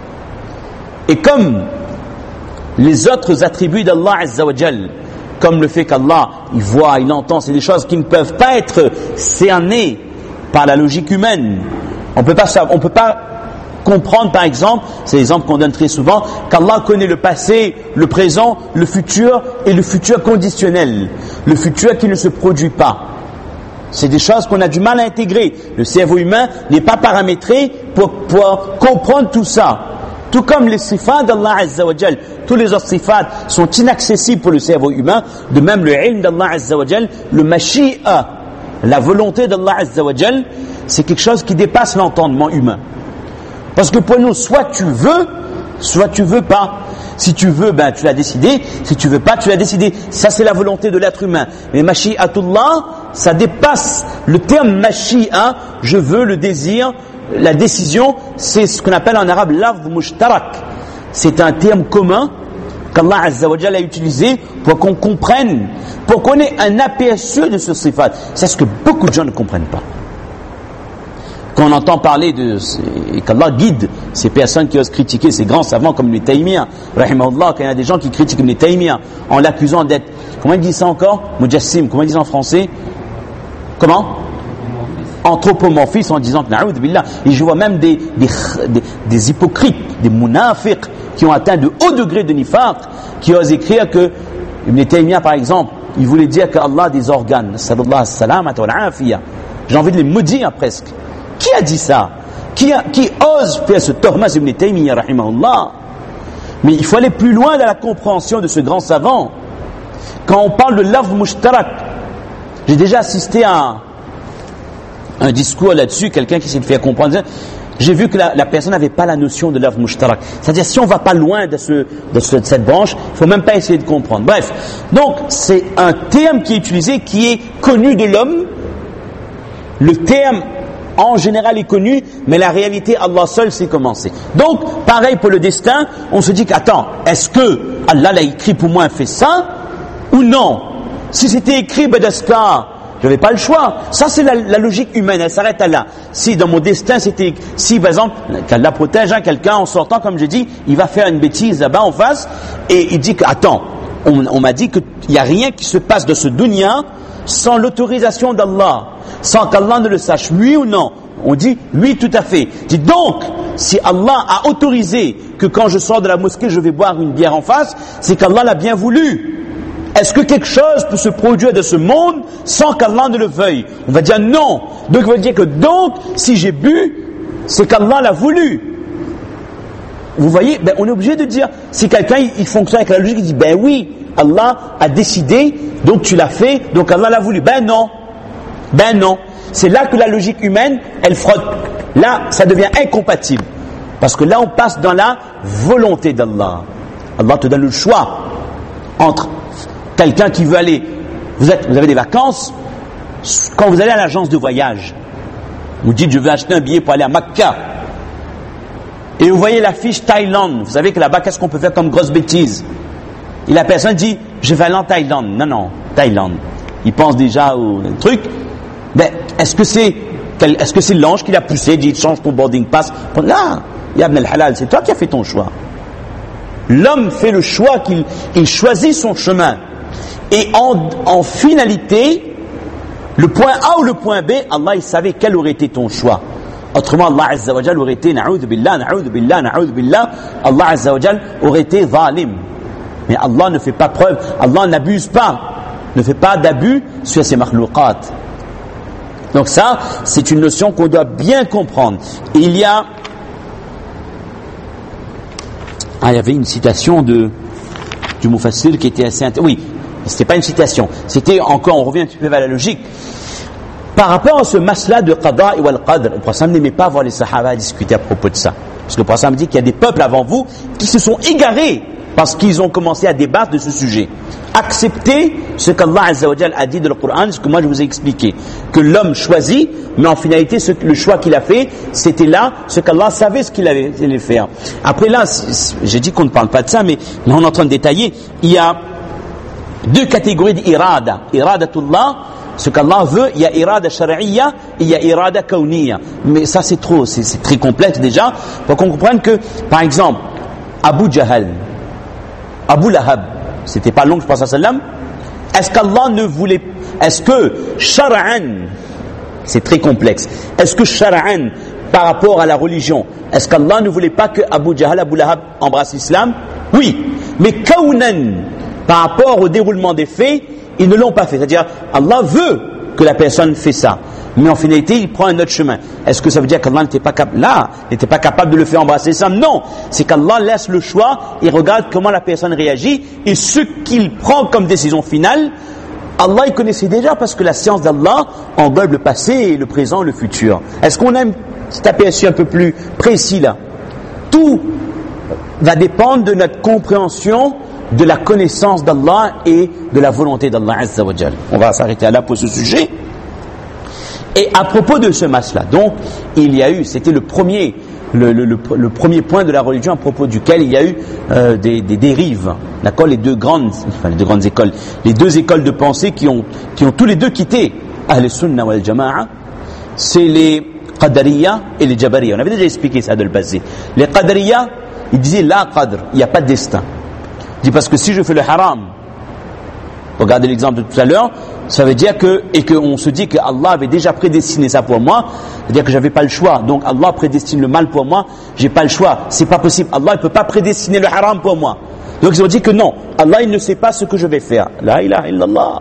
Et comme les autres attributs d'Allah Azza wa Jal, comme le fait qu'Allah, il voit, il entend, c'est des choses qui ne peuvent pas être cernées par la logique humaine. On peut pas, on peut pas comprendre, par exemple, c'est l'exemple qu'on donne très souvent, qu'Allah connaît le passé, le présent, le futur et le futur conditionnel, le futur qui ne se produit pas. C'est des choses qu'on a du mal à intégrer. Le cerveau humain n'est pas paramétré pour pouvoir comprendre tout ça. Tout comme les sifat d'Allah Azza wa Jal, tous les autres sifat sont inaccessibles pour le cerveau humain, de même le ilm d'Allah Azza wa Jal, le mashi'a, la volonté d'Allah Azza wa Jal, c'est quelque chose qui dépasse l'entendement humain. Parce que pour nous, soit tu veux, soit tu veux pas. Si tu veux, ben tu l'as décidé. Si tu veux pas, tu l'as décidé. Ça, c'est la volonté de l'être humain. Mais mashi'atullah, ça dépasse le terme mashi'a, je veux, le désir, la décision, c'est ce qu'on appelle en arabe lafz mushtarak. C'est un terme commun qu'Allah Azza wa Jalla a utilisé pour qu'on comprenne, pour qu'on ait un aperçu de ce sifat. C'est ce que beaucoup de gens ne comprennent pas. Quand on entend parler de, et qu'Allah guide ces personnes qui osent critiquer ces grands savants comme Ibn Taymiyyah, rahimahullah, quand il y a des gens qui critiquent Ibn Taymiyyah en l'accusant d'être, comment ils disent ça encore? Mujassim, comment ils disent en français? Comment? Anthropomorphiste, en disant que na'oud billah. Et je vois même des, des, des, des hypocrites, des munafiq, qui ont atteint de hauts degrés de nifaq, qui osent écrire que Ibn Taymiyyah, par exemple, il voulait dire qu'Allah a des organes. Sallallahu salamata wal afiya. J'ai envie de les maudire presque. Qui a dit ça? Qui, a, qui ose faire ce tormas Ibn Taymiyyah, rahimahullah? Mais il faut aller plus loin dans la compréhension de ce grand savant. Quand on parle de lafz mushtarak, j'ai déjà assisté à un discours là-dessus, quelqu'un qui s'est fait comprendre. J'ai vu que la, la personne n'avait pas la notion de lafz mushtarak. C'est-à-dire, si on ne va pas loin de, ce, de, ce, de cette branche, il ne faut même pas essayer de comprendre. Bref, donc c'est un terme qui est utilisé, qui est connu de l'homme. Le terme en général est connu, mais la réalité, Allah seul sait comment c'est. Donc, pareil pour le destin, on se dit qu'attends, est-ce que Allah l'a écrit pour moi, fait ça, ou non? Si c'était écrit, Badaska, je n'avais pas le choix. Ça, c'est la, la logique humaine, elle s'arrête à là. Si dans mon destin, c'était, si par exemple, qu'Allah protège hein, quelqu'un en sortant, comme j'ai dit, il va faire une bêtise là-bas en face, et il dit que, attends, on, on m'a dit qu'il n'y a rien qui se passe de ce dunya sans l'autorisation d'Allah, sans qu'Allah ne le sache, oui ou non? On dit oui, tout à fait. Dit donc, si Allah a autorisé que quand je sors de la mosquée, je vais boire une bière en face, c'est qu'Allah l'a bien voulu. Est-ce que quelque chose peut se produire de ce monde sans qu'Allah ne le veuille? On va dire non. Donc, on va dire que donc, si j'ai bu, c'est qu'Allah l'a voulu. Vous voyez, ben, on est obligé de dire, si quelqu'un il, il fonctionne avec la logique, il dit, ben oui, Allah a décidé, donc tu l'as fait, donc Allah l'a voulu. Ben non. Ben non. C'est là que la logique humaine, elle frotte. Là, ça devient incompatible. Parce que là, on passe dans la volonté d'Allah. Allah te donne le choix entre quelqu'un qui veut aller, vous, êtes, vous avez des vacances, quand vous allez à l'agence de voyage, vous dites, je veux acheter un billet pour aller à Makkah. Et vous voyez l'affiche Thaïlande. Vous savez que là-bas, qu'est-ce qu'on peut faire comme grosse bêtise? Et la personne dit, je vais aller en Thaïlande. Non, non, Thaïlande. Il pense déjà au truc. Ben, est-ce que c'est, est-ce que c'est l'ange qui l'a poussé, dit, change ton boarding pass? Là, ya ibn al-halal, c'est toi qui as fait ton choix. L'homme fait le choix qu'il il choisit son chemin. Et en, en finalité, le point A ou le point B, Allah, il savait quel aurait été ton choix. Autrement, Allah Azza wa Jal aurait été, na'oudhu billah, na'oudhu billah, na'oudhu billah, Allah Azza wa Jal aurait été zalim. Mais Allah ne fait pas preuve, Allah n'abuse pas, ne fait pas d'abus sur ses makhlouqat. Donc ça, c'est une notion qu'on doit bien comprendre. Et il y a, ah, il y avait une citation de du Mufassir qui était assez intéressante. Oui, c'était pas une citation, c'était encore, on revient un petit peu vers la logique. Par rapport à ce masla de qada et wal qadr, le prophète n'aimait pas voir les sahaba discuter à propos de ça. Parce que le prophète dit qu'il y a des peuples avant vous qui se sont égarés parce qu'ils ont commencé à débattre de ce sujet. Acceptez ce qu'Allah Azza wa Jal a dit dans le Coran, ce que moi je vous ai expliqué. Que l'homme choisit, mais en finalité, ce, le choix qu'il a fait, c'était là, ce qu'Allah savait ce qu'il allait, allait faire. Après là, j'ai dit qu'on ne parle pas de ça, mais là on est en train de détailler. Il y a deux catégories d'irada. Iradatullah, Ce qu'Allah veut, il y a irada shar'iyya, il y a irada kawniyya. Mais ça c'est trop, c'est, c'est très complexe déjà, pour qu'on comprenne que, par exemple, Abu Jahal, Abu Lahab, c'était pas long, je pense à sallam. Est-ce qu'Allah ne voulait, est-ce que shar'an, c'est très complexe, est-ce que shar'an, par rapport à la religion, est-ce qu'Allah ne voulait pas que Abu Jahal, Abu Lahab embrasse l'islam? Oui, mais kawnan, par rapport au déroulement des faits, ils ne l'ont pas fait. C'est-à-dire, Allah veut que la personne fait ça, mais en finalité, il prend un autre chemin. Est-ce que ça veut dire qu'Allah n'était pas capable, là, n'était pas capable de le faire embrasser l'islam? Non, c'est qu'Allah laisse le choix et regarde comment la personne réagit et ce qu'il prend comme décision finale. Allah, il connaissait déjà parce que la science d'Allah englobe le passé, le présent, le futur. Est-ce qu'on a un petit aperçu un peu plus précis là? Tout va dépendre de notre compréhension de la connaissance d'Allah et de la volonté d'Allah Azza wa Jal. On va s'arrêter là pour ce sujet. Et à propos de ce mas-là, donc, il y a eu, c'était le premier, le, le, le, le premier point de la religion à propos duquel il y a eu euh, des, des dérives. D'accord, les deux grandes, enfin les deux grandes écoles, les deux écoles de pensée qui ont, qui ont tous les deux quitté Ahl Sunnah wal Jama'a, c'est les Qadariya et les Jabariya. On avait déjà expliqué ça de le passé. Les Qadariya, ils disaient la qadr, il n'y a pas de destin. Il dit parce que si je fais le haram, regardez l'exemple de tout à l'heure, ça veut dire que, et qu'on se dit que Allah avait déjà prédestiné ça pour moi, c'est-à-dire que j'avais pas le choix. Donc Allah prédestine le mal pour moi, j'ai pas le choix. C'est pas possible. Allah ne peut pas prédestiner le haram pour moi. Donc ils ont dit que non, Allah il ne sait pas ce que je vais faire. La ilaha illallah.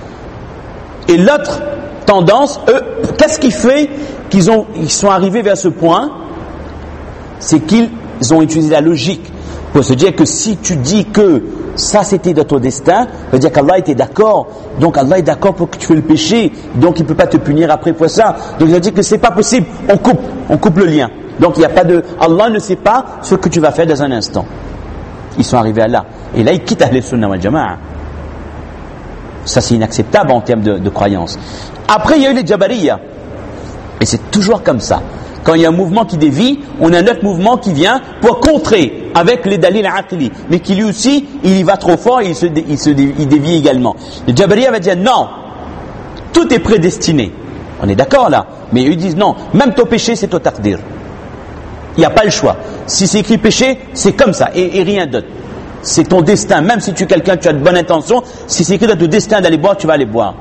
Et l'autre tendance, eux, qu'est-ce qui fait qu'ils ont, ils sont arrivés vers ce point? C'est qu'ils ont utilisé la logique pour se dire que si tu dis que ça c'était dans ton destin, ça veut dire qu'Allah était d'accord, donc Allah est d'accord pour que tu fais le péché, donc il ne peut pas te punir après pour ça. Donc il a dit que c'est pas possible, on coupe, on coupe le lien. Donc il n'y a pas de, Allah ne sait pas ce que tu vas faire dans un instant. Ils sont arrivés à là. Et là ils quittent Ahl Sunnah wal Jama'a. Ça c'est inacceptable en termes de, de croyance. Après il y a eu les Jabariya. Et c'est toujours comme ça. Quand il y a un mouvement qui dévie, on a un autre mouvement qui vient pour contrer avec les dalil aqli, mais qui lui aussi, il y va trop fort et il se, il se il dévie également. Le Jabariya va dire non, tout est prédestiné. On est d'accord là, mais ils disent non, même ton péché c'est ton taqdir. Il n'y a pas le choix. Si c'est écrit péché, c'est comme ça et, et rien d'autre. C'est ton destin, même si tu es quelqu'un, tu as de bonnes intentions, si c'est écrit dans ton destin d'aller boire, tu vas aller boire.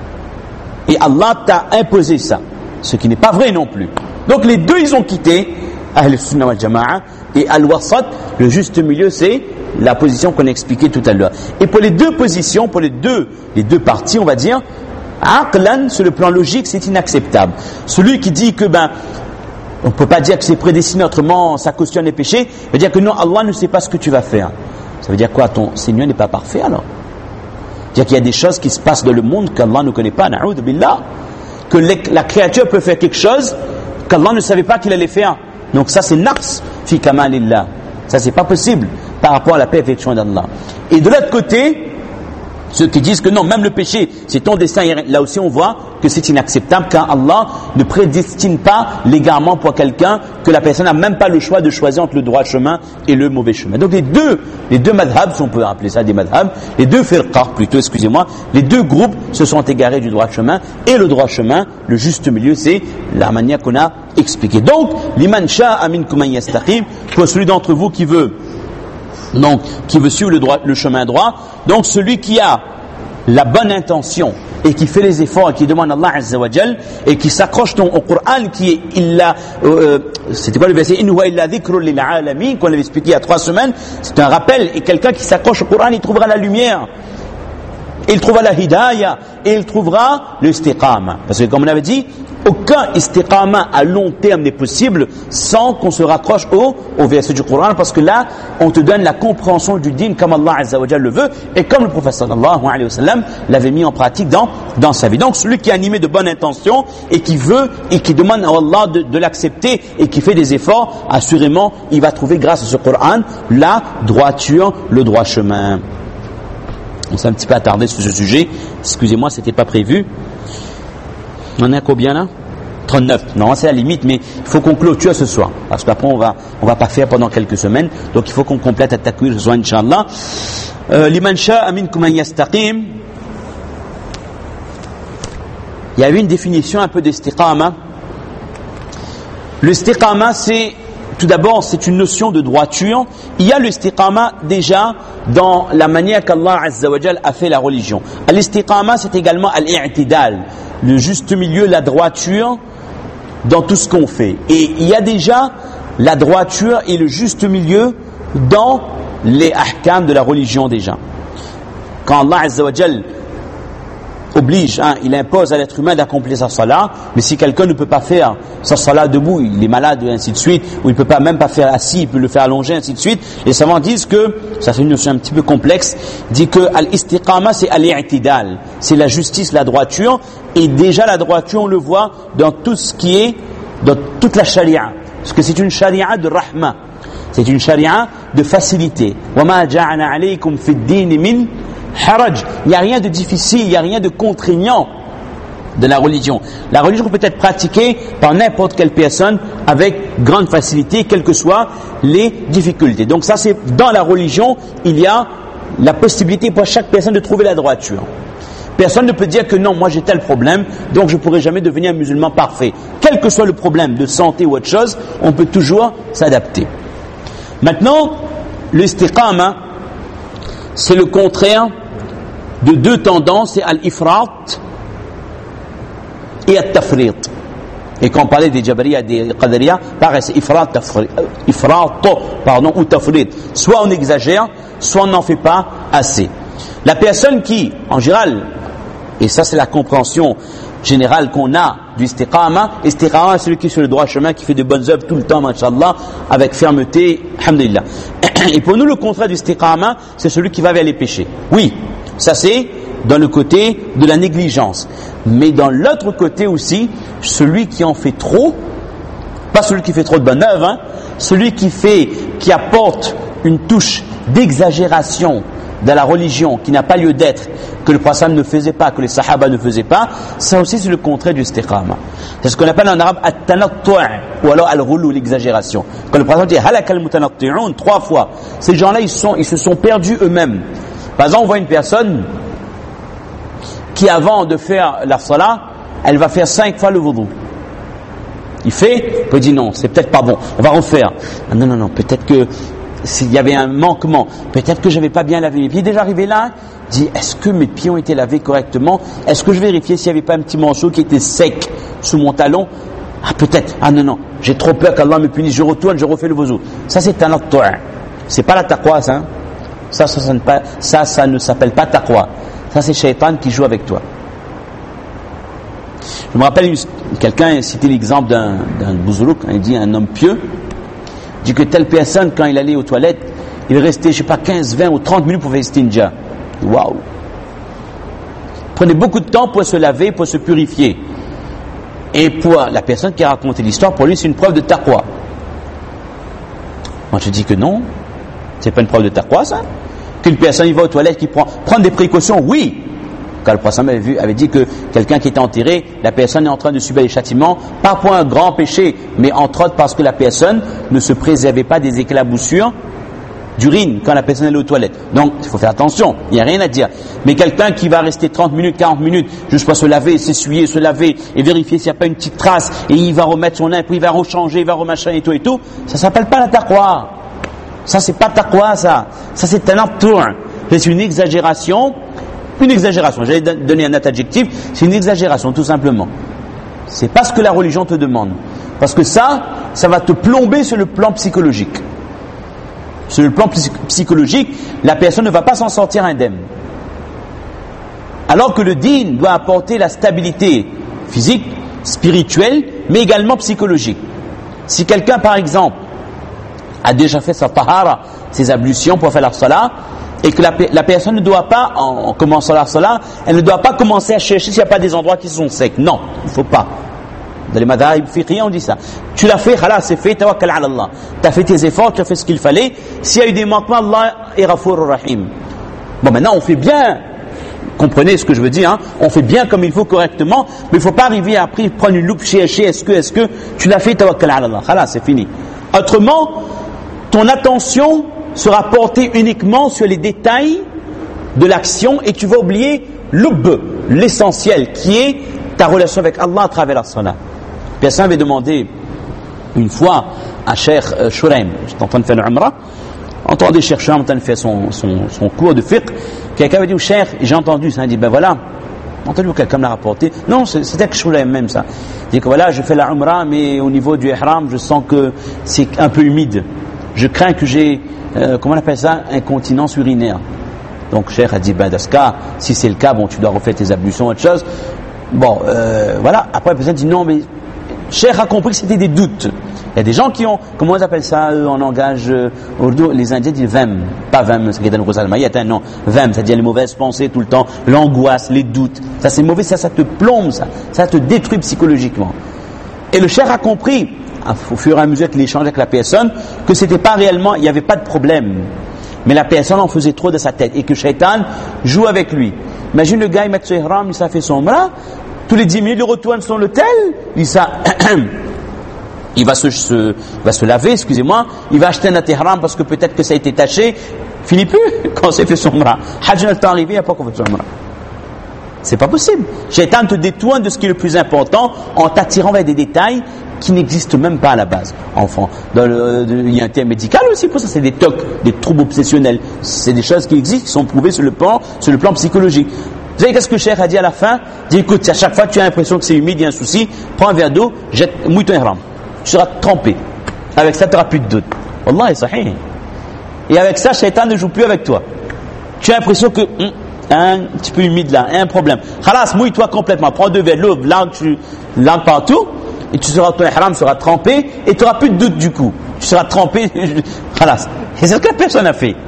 Et Allah t'a imposé ça, ce qui n'est pas vrai non plus. Donc les deux ils ont quitté Ahl Sunnah wal Jama'a et Al-Wasat, le juste milieu c'est la position qu'on a expliquée tout à l'heure. Et pour les deux positions, pour les deux, les deux parties on va dire, Aqlan sur le plan logique c'est inacceptable. Celui qui dit que ben on ne peut pas dire que c'est prédestiné autrement, ça cautionne les péchés, veut dire que non, Allah ne sait pas ce que tu vas faire. Ça veut dire quoi? Ton Seigneur n'est pas parfait alors? C'est-à-dire qu'il y a des choses qui se passent dans le monde qu'Allah ne connaît pas, na'oudhu billah. Que la créature peut faire quelque chose qu'Allah ne savait pas qu'il allait faire. Donc ça c'est naqs fi kamalillah. Ça c'est pas possible par rapport à la perfection d'Allah. Et de l'autre côté, ceux qui disent que non, même le péché, c'est ton destin, là aussi on voit que c'est inacceptable car Allah ne prédestine pas l'égarement pour quelqu'un que la personne n'a même pas le choix de choisir entre le droit chemin et le mauvais chemin. Donc les deux, les deux madhabs, si on peut appeler ça des madhabs, les deux firqa plutôt, excusez-moi, les deux groupes se sont égarés du droit chemin et le droit chemin, le juste milieu, c'est la manière qu'on a expliquée. Donc, liman sha'a minkum an yastaqim, pour celui d'entre vous qui veut donc qui veut suivre le, droit, le chemin droit, donc celui qui a la bonne intention et qui fait les efforts et qui demande à Allah Azza wa Jal et qui s'accroche au Coran qui est illa, euh, c'était quoi le verset in huwa illa dhikrun lil alamin qu'on avait expliqué il y a trois semaines, c'est un rappel, et quelqu'un qui s'accroche au Coran il trouvera la lumière, il trouvera la hidayah et il trouvera le istiqama, parce que comme on avait dit, aucun istiqama à long terme n'est possible sans qu'on se raccroche au, au verset du Coran, parce que là on te donne la compréhension du din comme Allah Azza wa Jalla le veut et comme le prophète sallallahu alayhi wa sallam l'avait mis en pratique dans, dans sa vie. Donc celui qui est animé de bonne intention et qui veut et qui demande à Allah de, de l'accepter et qui fait des efforts, assurément il va trouver grâce à ce Coran la droiture, le droit chemin. On s'est un petit peu attardé sur ce sujet, excusez-moi, c'était pas prévu. On est à combien là? trente-neuf. Non, c'est la limite, mais il faut qu'on clôture ce soir. Parce qu'après, on va, on va pas faire pendant quelques semaines. Donc, il faut qu'on complète à takwir ce soir, Inch'Allah. Liman sha'a minkum an yastaqim. il y avait une définition un peu d'istiqama. L'istiqama, c'est, tout d'abord, c'est une notion de droiture. Il y a l'istiqama déjà dans la manière qu'Allah Azza wa Jal a fait la religion. L'istiqama, c'est également al-i'tidal, le juste milieu, la droiture dans tout ce qu'on fait. Et il y a déjà la droiture et le juste milieu dans les ahkam de la religion déjà. Quand Allah Azza wa Jal oblige, hein, il impose à l'être humain d'accomplir sa salat, mais si quelqu'un ne peut pas faire sa salat debout, il est malade et ainsi de suite, ou il ne peut pas même pas faire assis, il peut le faire allongé, ainsi de suite, les savants disent que, ça fait une notion un petit peu complexe, dit que al-istiqama c'est al-i'tidal, c'est la justice, la droiture, et déjà la droiture on le voit dans tout ce qui est, dans toute la charia, parce que c'est une charia de rahma, c'est une charia de facilité. وَمَا جَعَلَ عَلَيْكُمْ فِي الدِّينِ مِنْ haraj. Il n'y a rien de difficile, il n'y a rien de contraignant de la religion. La religion peut être pratiquée par n'importe quelle personne avec grande facilité, quelles que soient les difficultés. Donc ça, c'est dans la religion, il y a la possibilité pour chaque personne de trouver la droiture. Personne ne peut dire que non, moi j'ai tel problème, donc je ne pourrai jamais devenir un musulman parfait. Quel que soit le problème de santé ou autre chose, on peut toujours s'adapter. Maintenant, l'istiqama, c'est le contraire de deux tendances, c'est al-ifrat et al-tafrit. Et quand on parlait des Jabariya et des Qadariya, pareil, c'est ifrat, tafrit, ifrat, pardon, ou tafrit. Soit on exagère, soit on n'en fait pas assez. La personne qui, en général, et ça c'est la compréhension générale qu'on a du istiqama, istiqama c'est celui qui est sur le droit chemin, qui fait de bonnes œuvres tout le temps, mashallah, avec fermeté, alhamdulillah. Et pour nous, le contraire du istiqama, c'est celui qui va vers les péchés. Oui, ça c'est dans le côté de la négligence. Mais dans l'autre côté aussi, celui qui en fait trop, pas celui qui fait trop de bonnes œuvres, hein, celui qui fait, qui apporte une touche d'exagération dans la religion qui n'a pas lieu d'être, que le prophète ne faisait pas, que les sahaba ne faisaient pas, ça aussi c'est le contraire du istiqama. C'est ce qu'on appelle en arabe at-tanattu' ou alors al-ghulu, l'exagération. Quand le prophète dit halakal mutanatti'un trois fois, ces gens-là ils sont, ils se sont perdus eux-mêmes. Par exemple, on voit une personne qui avant de faire la salat, elle va faire cinq fois le wudu. Il fait, il peut dire non, c'est peut-être pas bon, on va refaire. Ah, non, non, non, peut-être que s'il y avait un manquement, peut-être que je n'avais pas bien lavé mes pieds. Déjà arrivé là, dit, est-ce que mes pieds ont été lavés correctement? Est-ce que je vérifiais s'il n'y avait pas un petit morceau qui était sec sous mon talon? Ah peut-être, ah non, non, j'ai trop peur qu'Allah me punisse, je retourne, je refais le wudu. Ça c'est un autre tour. C'est pas la taqwa, ça. Ça, ça, ça, ça, ça, ça ne s'appelle pas taqwa. Ça c'est Shaitan qui joue avec toi. Je me rappelle, quelqu'un a cité l'exemple d'un, d'un bouzoulouk, il dit un homme pieux, il dit que telle personne, quand il allait aux toilettes, il restait, je sais pas, quinze, vingt ou trente minutes pour faire istinja. Waouh! Il prenait beaucoup de temps pour se laver, pour se purifier. Et pour la personne qui a raconté l'histoire, pour lui, c'est une preuve de taqwa. Moi, je dis que non, c'est pas une preuve de taqwa, ça. Qu'une personne, il va aux toilettes, qui prend, prend des précautions, oui. Quand le prophète avait, vu, avait dit que quelqu'un qui était enterré, la personne est en train de subir les châtiments, pas pour un grand péché, mais entre autres parce que la personne ne se préservait pas des éclaboussures d'urine quand la personne est aux toilettes. Donc, il faut faire attention, il n'y a rien à dire. Mais quelqu'un qui va rester trente minutes, quarante minutes, juste pour se laver, s'essuyer, se laver, et vérifier s'il n'y a pas une petite trace, et il va remettre son linge, puis il va rechanger, il va remachin et tout et tout, ça s'appelle pas la taqwa. Ça, c'est pas taqwa, ça. Ça, c'est un tour. C'est une exagération. Une exagération, j'allais donner un autre adjectif, c'est une exagération tout simplement. C'est pas ce que la religion te demande. Parce que ça, ça va te plomber sur le plan psychologique. Sur le plan psychologique, la personne ne va pas s'en sortir indemne. Alors que le dîn doit apporter la stabilité physique, spirituelle, mais également psychologique. Si quelqu'un, par exemple, a déjà fait sa tahara, ses ablutions pour faire la salat, et que la, la personne ne doit pas, en, en commençant la salat, elle ne doit pas commencer à chercher s'il n'y a pas des endroits qui sont secs. Non, il ne faut pas. Dans les madhahib fiqhiyya, on dit ça. Tu l'as fait, khalas, c'est fait, tawakkal ala Allah. Tu as fait tes efforts, tu as fait ce qu'il fallait. S'il y a eu des manquements, Allah est Ghafour Rahim. Bon, maintenant, on fait bien. Comprenez ce que je veux dire, hein? On fait bien comme il faut correctement, mais il ne faut pas arriver à après prendre une loupe, chercher, est-ce que, est-ce que tu l'as fait, tawakkal ala Allah. Khalas, c'est fini. Autrement, ton attention sera portée uniquement sur les détails de l'action et tu vas oublier l'ub, l'essentiel, qui est ta relation avec Allah à travers la salat. Personne avait demandé une fois à Cheikh euh, Shuraim, j'étais en train de faire le Umrah, entendez Cheikh Shuraim en train de faire son, son, son cours de fiqh, quelqu'un avait dit au Cheikh, j'ai entendu ça, il dit ben voilà, entendu quelqu'un me l'a rapporté, non c'était que Shuraim même ça, il dit que voilà je fais la Umrah mais au niveau du ihram je sens que c'est un peu humide, je crains que j'ai, euh, comment on appelle ça, incontinence urinaire. Donc Cheikh a dit ben dans ce cas, si c'est le cas, bon tu dois refaire tes ablutions, autre chose. Bon, euh, voilà, après la personne dit non mais Cheikh a compris que c'était des doutes. Il y a des gens qui ont, comment ils appellent ça eux, en langage euh, ourdou, les Indiens disent vem, pas vem, c'est un nom, vem, c'est-à-dire les mauvaises pensées tout le temps, l'angoisse, les doutes. Ça c'est mauvais, ça, ça te plombe, ça, ça te détruit psychologiquement. Et le Cheikh a compris, au fur et à mesure qu'il échangeait avec la personne, que c'était pas réellement, il n'y avait pas de problème. Mais la personne en faisait trop de sa tête et que Shaitan joue avec lui. Imagine le gars, il met son ihram, il s'est fait son bras, tous les dix minutes, il retourne sur l'hôtel, il, ça, il va se, se, va se laver, excusez-moi, il va acheter un ihram parce que peut-être que ça a été taché, finit plus quand c'est fait son bras. Hajj le temps arrivé, il n'y a pas qu'on fait son bras. C'est pas possible. Shaitan te détourne de ce qui est le plus important en t'attirant vers des détails qui n'existent même pas à la base. Enfant, dans le, de, il y a un terme médical aussi pour ça, c'est des T O C, des troubles obsessionnels. C'est des choses qui existent, qui sont prouvées sur le plan, sur le plan psychologique. Vous savez qu'est-ce que le Cheikh a dit à la fin? Il dit écoute, à chaque fois que tu as l'impression que c'est humide, il y a un souci, prends un verre d'eau, jette, mouille ton ihram. Tu seras trempé. Avec ça, tu n'auras plus de doute. Wallah, c'est sahih. Et avec ça, Shaitan ne joue plus avec toi. Tu as l'impression que hum, un petit peu humide là, un problème. Khalas, mouille-toi complètement. Prends deux verres d'eau, langue, tu, langue partout. Et tu seras, ton ihram sera trempé et tu n'auras plus de doute du coup. Tu seras trempé. Khalas. Et c'est ce que la personne a fait.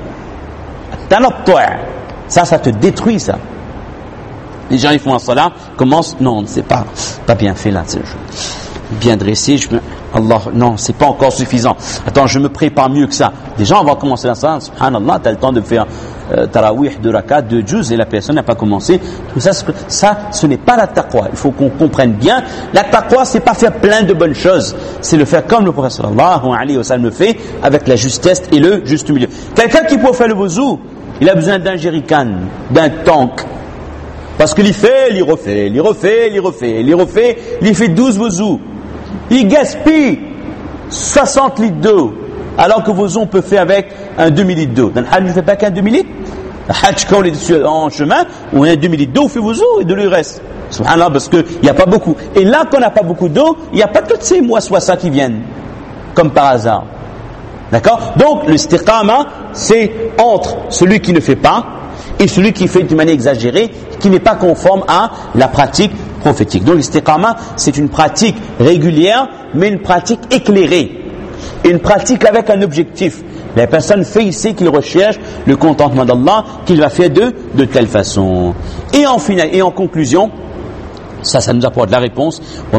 Ça, ça te détruit ça. Les gens ils font un salat, commencent, non, c'est pas, pas bien fait là, c'est bien dressé, je me, Allah, non, c'est pas encore suffisant. Attends, je me prépare mieux que ça. Des gens vont commencer la salat, subhanallah, tu as le temps de faire euh, tarawih, de rakat, de juz, et la personne n'a pas commencé. Tout ça, ça, ce n'est pas la taqwa. Il faut qu'on comprenne bien. La taqwa, c'est pas faire plein de bonnes choses. C'est le faire comme le prophète sallallahu alayhi wa sallam le fait, avec la justesse et le juste milieu. Quelqu'un qui peut faire le wuzu, il a besoin d'un jerrycan, d'un tank. Parce qu'il y fait, il y refait, il y refait, il y refait, il y refait, il y fait douze wuzu. Il gaspille soixante litres d'eau, alors que wuzu on peut faire avec un demi-litre d'eau. Dans le hajj, on ne fait pas qu'un demi-litre. Le hajj, quand on est en chemin, on a un demi-litre d'eau, on fait wuzu et de l'eau reste. Subhanallah, parce qu'il n'y a pas beaucoup. Et là, quand on n'a pas beaucoup d'eau, il n'y a pas toutes ces mois soit ça qui viennent, comme par hasard. D'accord? Donc, le istiqama, c'est entre celui qui ne fait pas et celui qui fait d'une manière exagérée, qui n'est pas conforme à la pratique prophétique. Donc l'istiqama, c'est une pratique régulière, mais une pratique éclairée. Une pratique avec un objectif. La personne fait ici qu'il recherche le contentement d'Allah, qu'il va faire de, de telle façon. Et en final, et en conclusion, ça, ça nous apporte la réponse.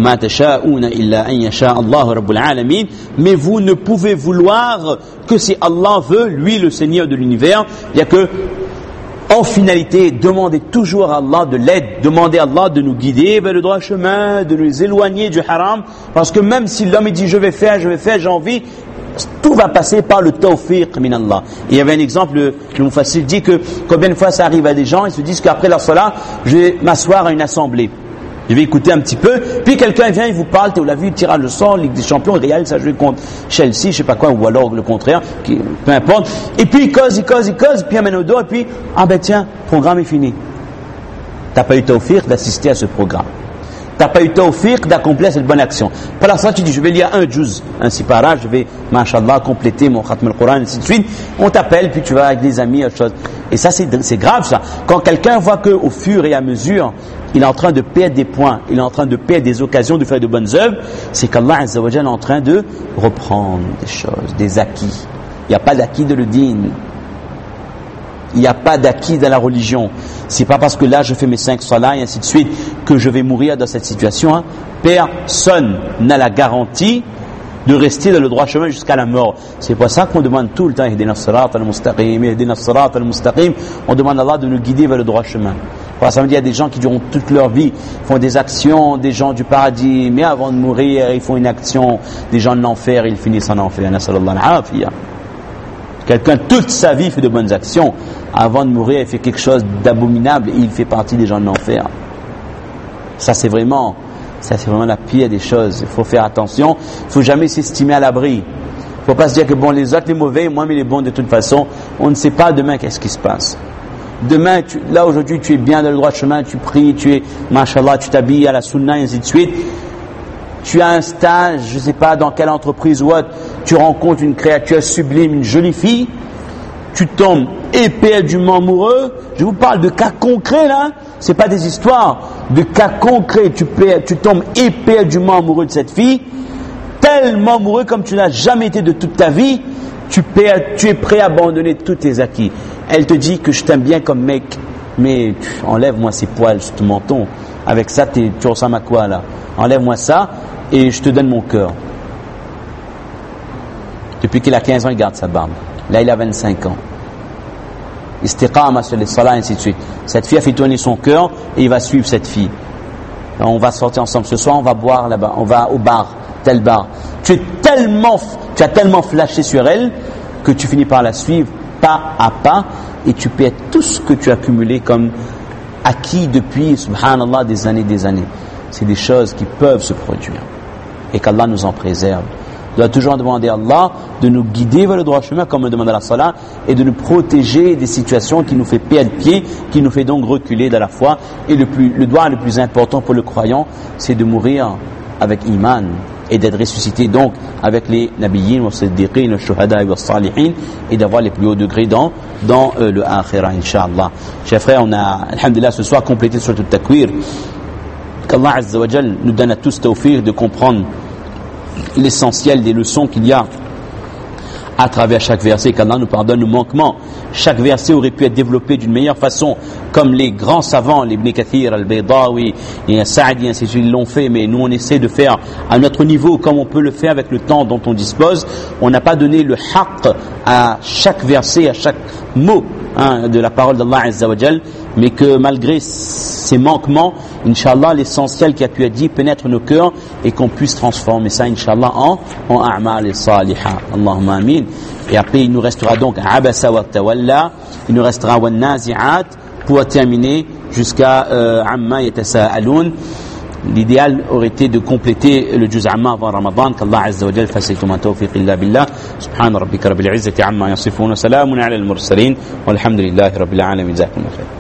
Mais vous ne pouvez vouloir que si Allah veut, lui le Seigneur de l'univers. Il n'y a que en finalité, demandez toujours à Allah de l'aide, demandez à Allah de nous guider vers le droit chemin, de nous éloigner du haram, parce que même si l'homme dit je vais faire, je vais faire, j'ai envie, tout va passer par le tawfiq min Allah. Et il y avait un exemple, le, le Mufassir dit que combien de fois ça arrive à des gens, ils se disent qu'après la salat, je vais m'asseoir à une assemblée. Je vais écouter un petit peu, puis quelqu'un vient, il vous parle, tu l'as vu, tirage le sang, Ligue des Champions, Real, ça joue contre Chelsea, je sais pas quoi, ou alors le contraire, qui, peu importe. Et puis il cause, il cause, il cause, puis il amène au dos, et puis, ah ben tiens, programme est fini. T'as pas eu tawfiq d'assister à ce programme. T'as pas eu tawfiq d'accomplir cette bonne action. Par la suite, tu dis, je vais lire un juz, un sipara, je vais, mashallah, compléter mon khatm al-Qur'an, et ainsi de suite. On t'appelle, puis tu vas avec des amis, autre chose. Et ça, c'est, c'est grave, ça. Quand quelqu'un voit qu'au fur et à mesure, il est en train de perdre des points, il est en train de perdre des occasions de faire de bonnes œuvres, c'est qu'Allah Azza wa Jalla est en train de reprendre des choses, des acquis. Il n'y a pas d'acquis de le dîn. Il n'y a pas d'acquis dans la religion. C'est pas parce que là je fais mes cinq salats et ainsi de suite que je vais mourir dans cette situation. Hein. Personne n'a la garantie de rester dans le droit chemin jusqu'à la mort. C'est pour ça qu'on demande tout le temps Ihdina as-sirat al-mustaqim, Ihdina as-sirat al-mustaqim. On demande à Allah de nous guider vers le droit chemin. Voilà, ça veut dire qu'il y a des gens qui durant toute leur vie font des actions, des gens du paradis, mais avant de mourir, ils font une action, des gens de l'enfer, ils finissent en enfer. Quelqu'un toute sa vie fait de bonnes actions, avant de mourir, il fait quelque chose d'abominable et il fait partie des gens de l'enfer. Ça c'est vraiment, ça c'est vraiment la pire des choses. Il faut faire attention. Il ne faut jamais s'estimer à l'abri. Il ne faut pas se dire que bon, les autres les mauvais, moi mais les bons de toute façon. On ne sait pas demain qu'est-ce qui se passe. Demain, tu, là aujourd'hui tu es bien dans le droit chemin, tu pries, tu es, mashallah, tu t'habilles à la sunna et ainsi de suite. Tu as un stage, je ne sais pas dans quelle entreprise ou autre, tu rencontres une créature sublime, une jolie fille, tu tombes éperdument amoureux. Je vous parle de cas concrets là, c'est pas des histoires, de cas concrets. Tu, tu tombes éperdument amoureux de cette fille, tellement amoureux comme tu n'as jamais été de toute ta vie, tu, perds, tu es prêt à abandonner tous tes acquis. Elle te dit que je t'aime bien comme mec, mais enlève-moi ces poils sur ton menton. Avec ça, tu ressembles à quoi là? Enlève-moi ça et je te donne mon cœur. Depuis qu'il a quinze ans, il garde sa barbe. Là, il a vingt-cinq ans. Istiqama sur les salats, ainsi de suite. Cette fille a fait tourner son cœur et il va suivre cette fille. Alors, on va sortir ensemble ce soir, on va boire là-bas, on va au bar, tel bar. Tu es tellement, tu as tellement flashé sur elle que tu finis par la suivre pas à pas et tu perds tout ce que tu as accumulé comme acquis depuis, subhanallah, des années des années. C'est des choses qui peuvent se produire et qu'Allah nous en préserve. On doit toujours demander à Allah de nous guider vers le droit chemin comme on demande à la salat et de nous protéger des situations qui nous fait perdre pied, qui nous fait donc reculer dans la foi. Et le, plus, le droit le plus important pour le croyant, c'est de mourir avec iman et d'être ressuscité donc avec les nabiyyin, les siddiqin, les shuhada et les salihin et d'avoir les plus hauts degrés dans, dans euh, le akhira, incha'Allah. Chers frères, on a, alhamdulillah, ce soir complété sur tout Takwir. Qu'Allah Azza wa Jal nous donne à tous tawfiq de comprendre l'essentiel des leçons qu'il y a à travers chaque verset, qu'Allah nous pardonne nos manquements. Chaque verset aurait pu être développé d'une meilleure façon, comme les grands savants, les Ibn Kathir, Al-Baydawi et Sa'di, ainsi de suite, l'ont fait, mais nous on essaie de faire à notre niveau, comme on peut le faire avec le temps dont on dispose. On n'a pas donné le haqq à chaque verset, à chaque mot hein, de la parole d'Allah Azza wa Jal, mais que malgré ces manquements, Inch'Allah, l'essentiel qui a pu être dit pénètre nos cœurs et qu'on puisse transformer ça, Inch'Allah, en, en a'mal et saliha. Allahumma amin. Et après, il nous restera donc Abasa wa Tawalla, il nous restera wa Nazi'at pour terminer jusqu'à euh, Amma yatasa'aloun. L'idéal aurait été de compléter le juz Amma avant Ramadan, qu'Allah Azza wa Jal fassikum wa tawfiq illa billah. Subhana rabbika rabbil izzati amma yasifun wa salamun ala al-mursalin walhamdulillahi rabbil alamin. Jazakumullah khair.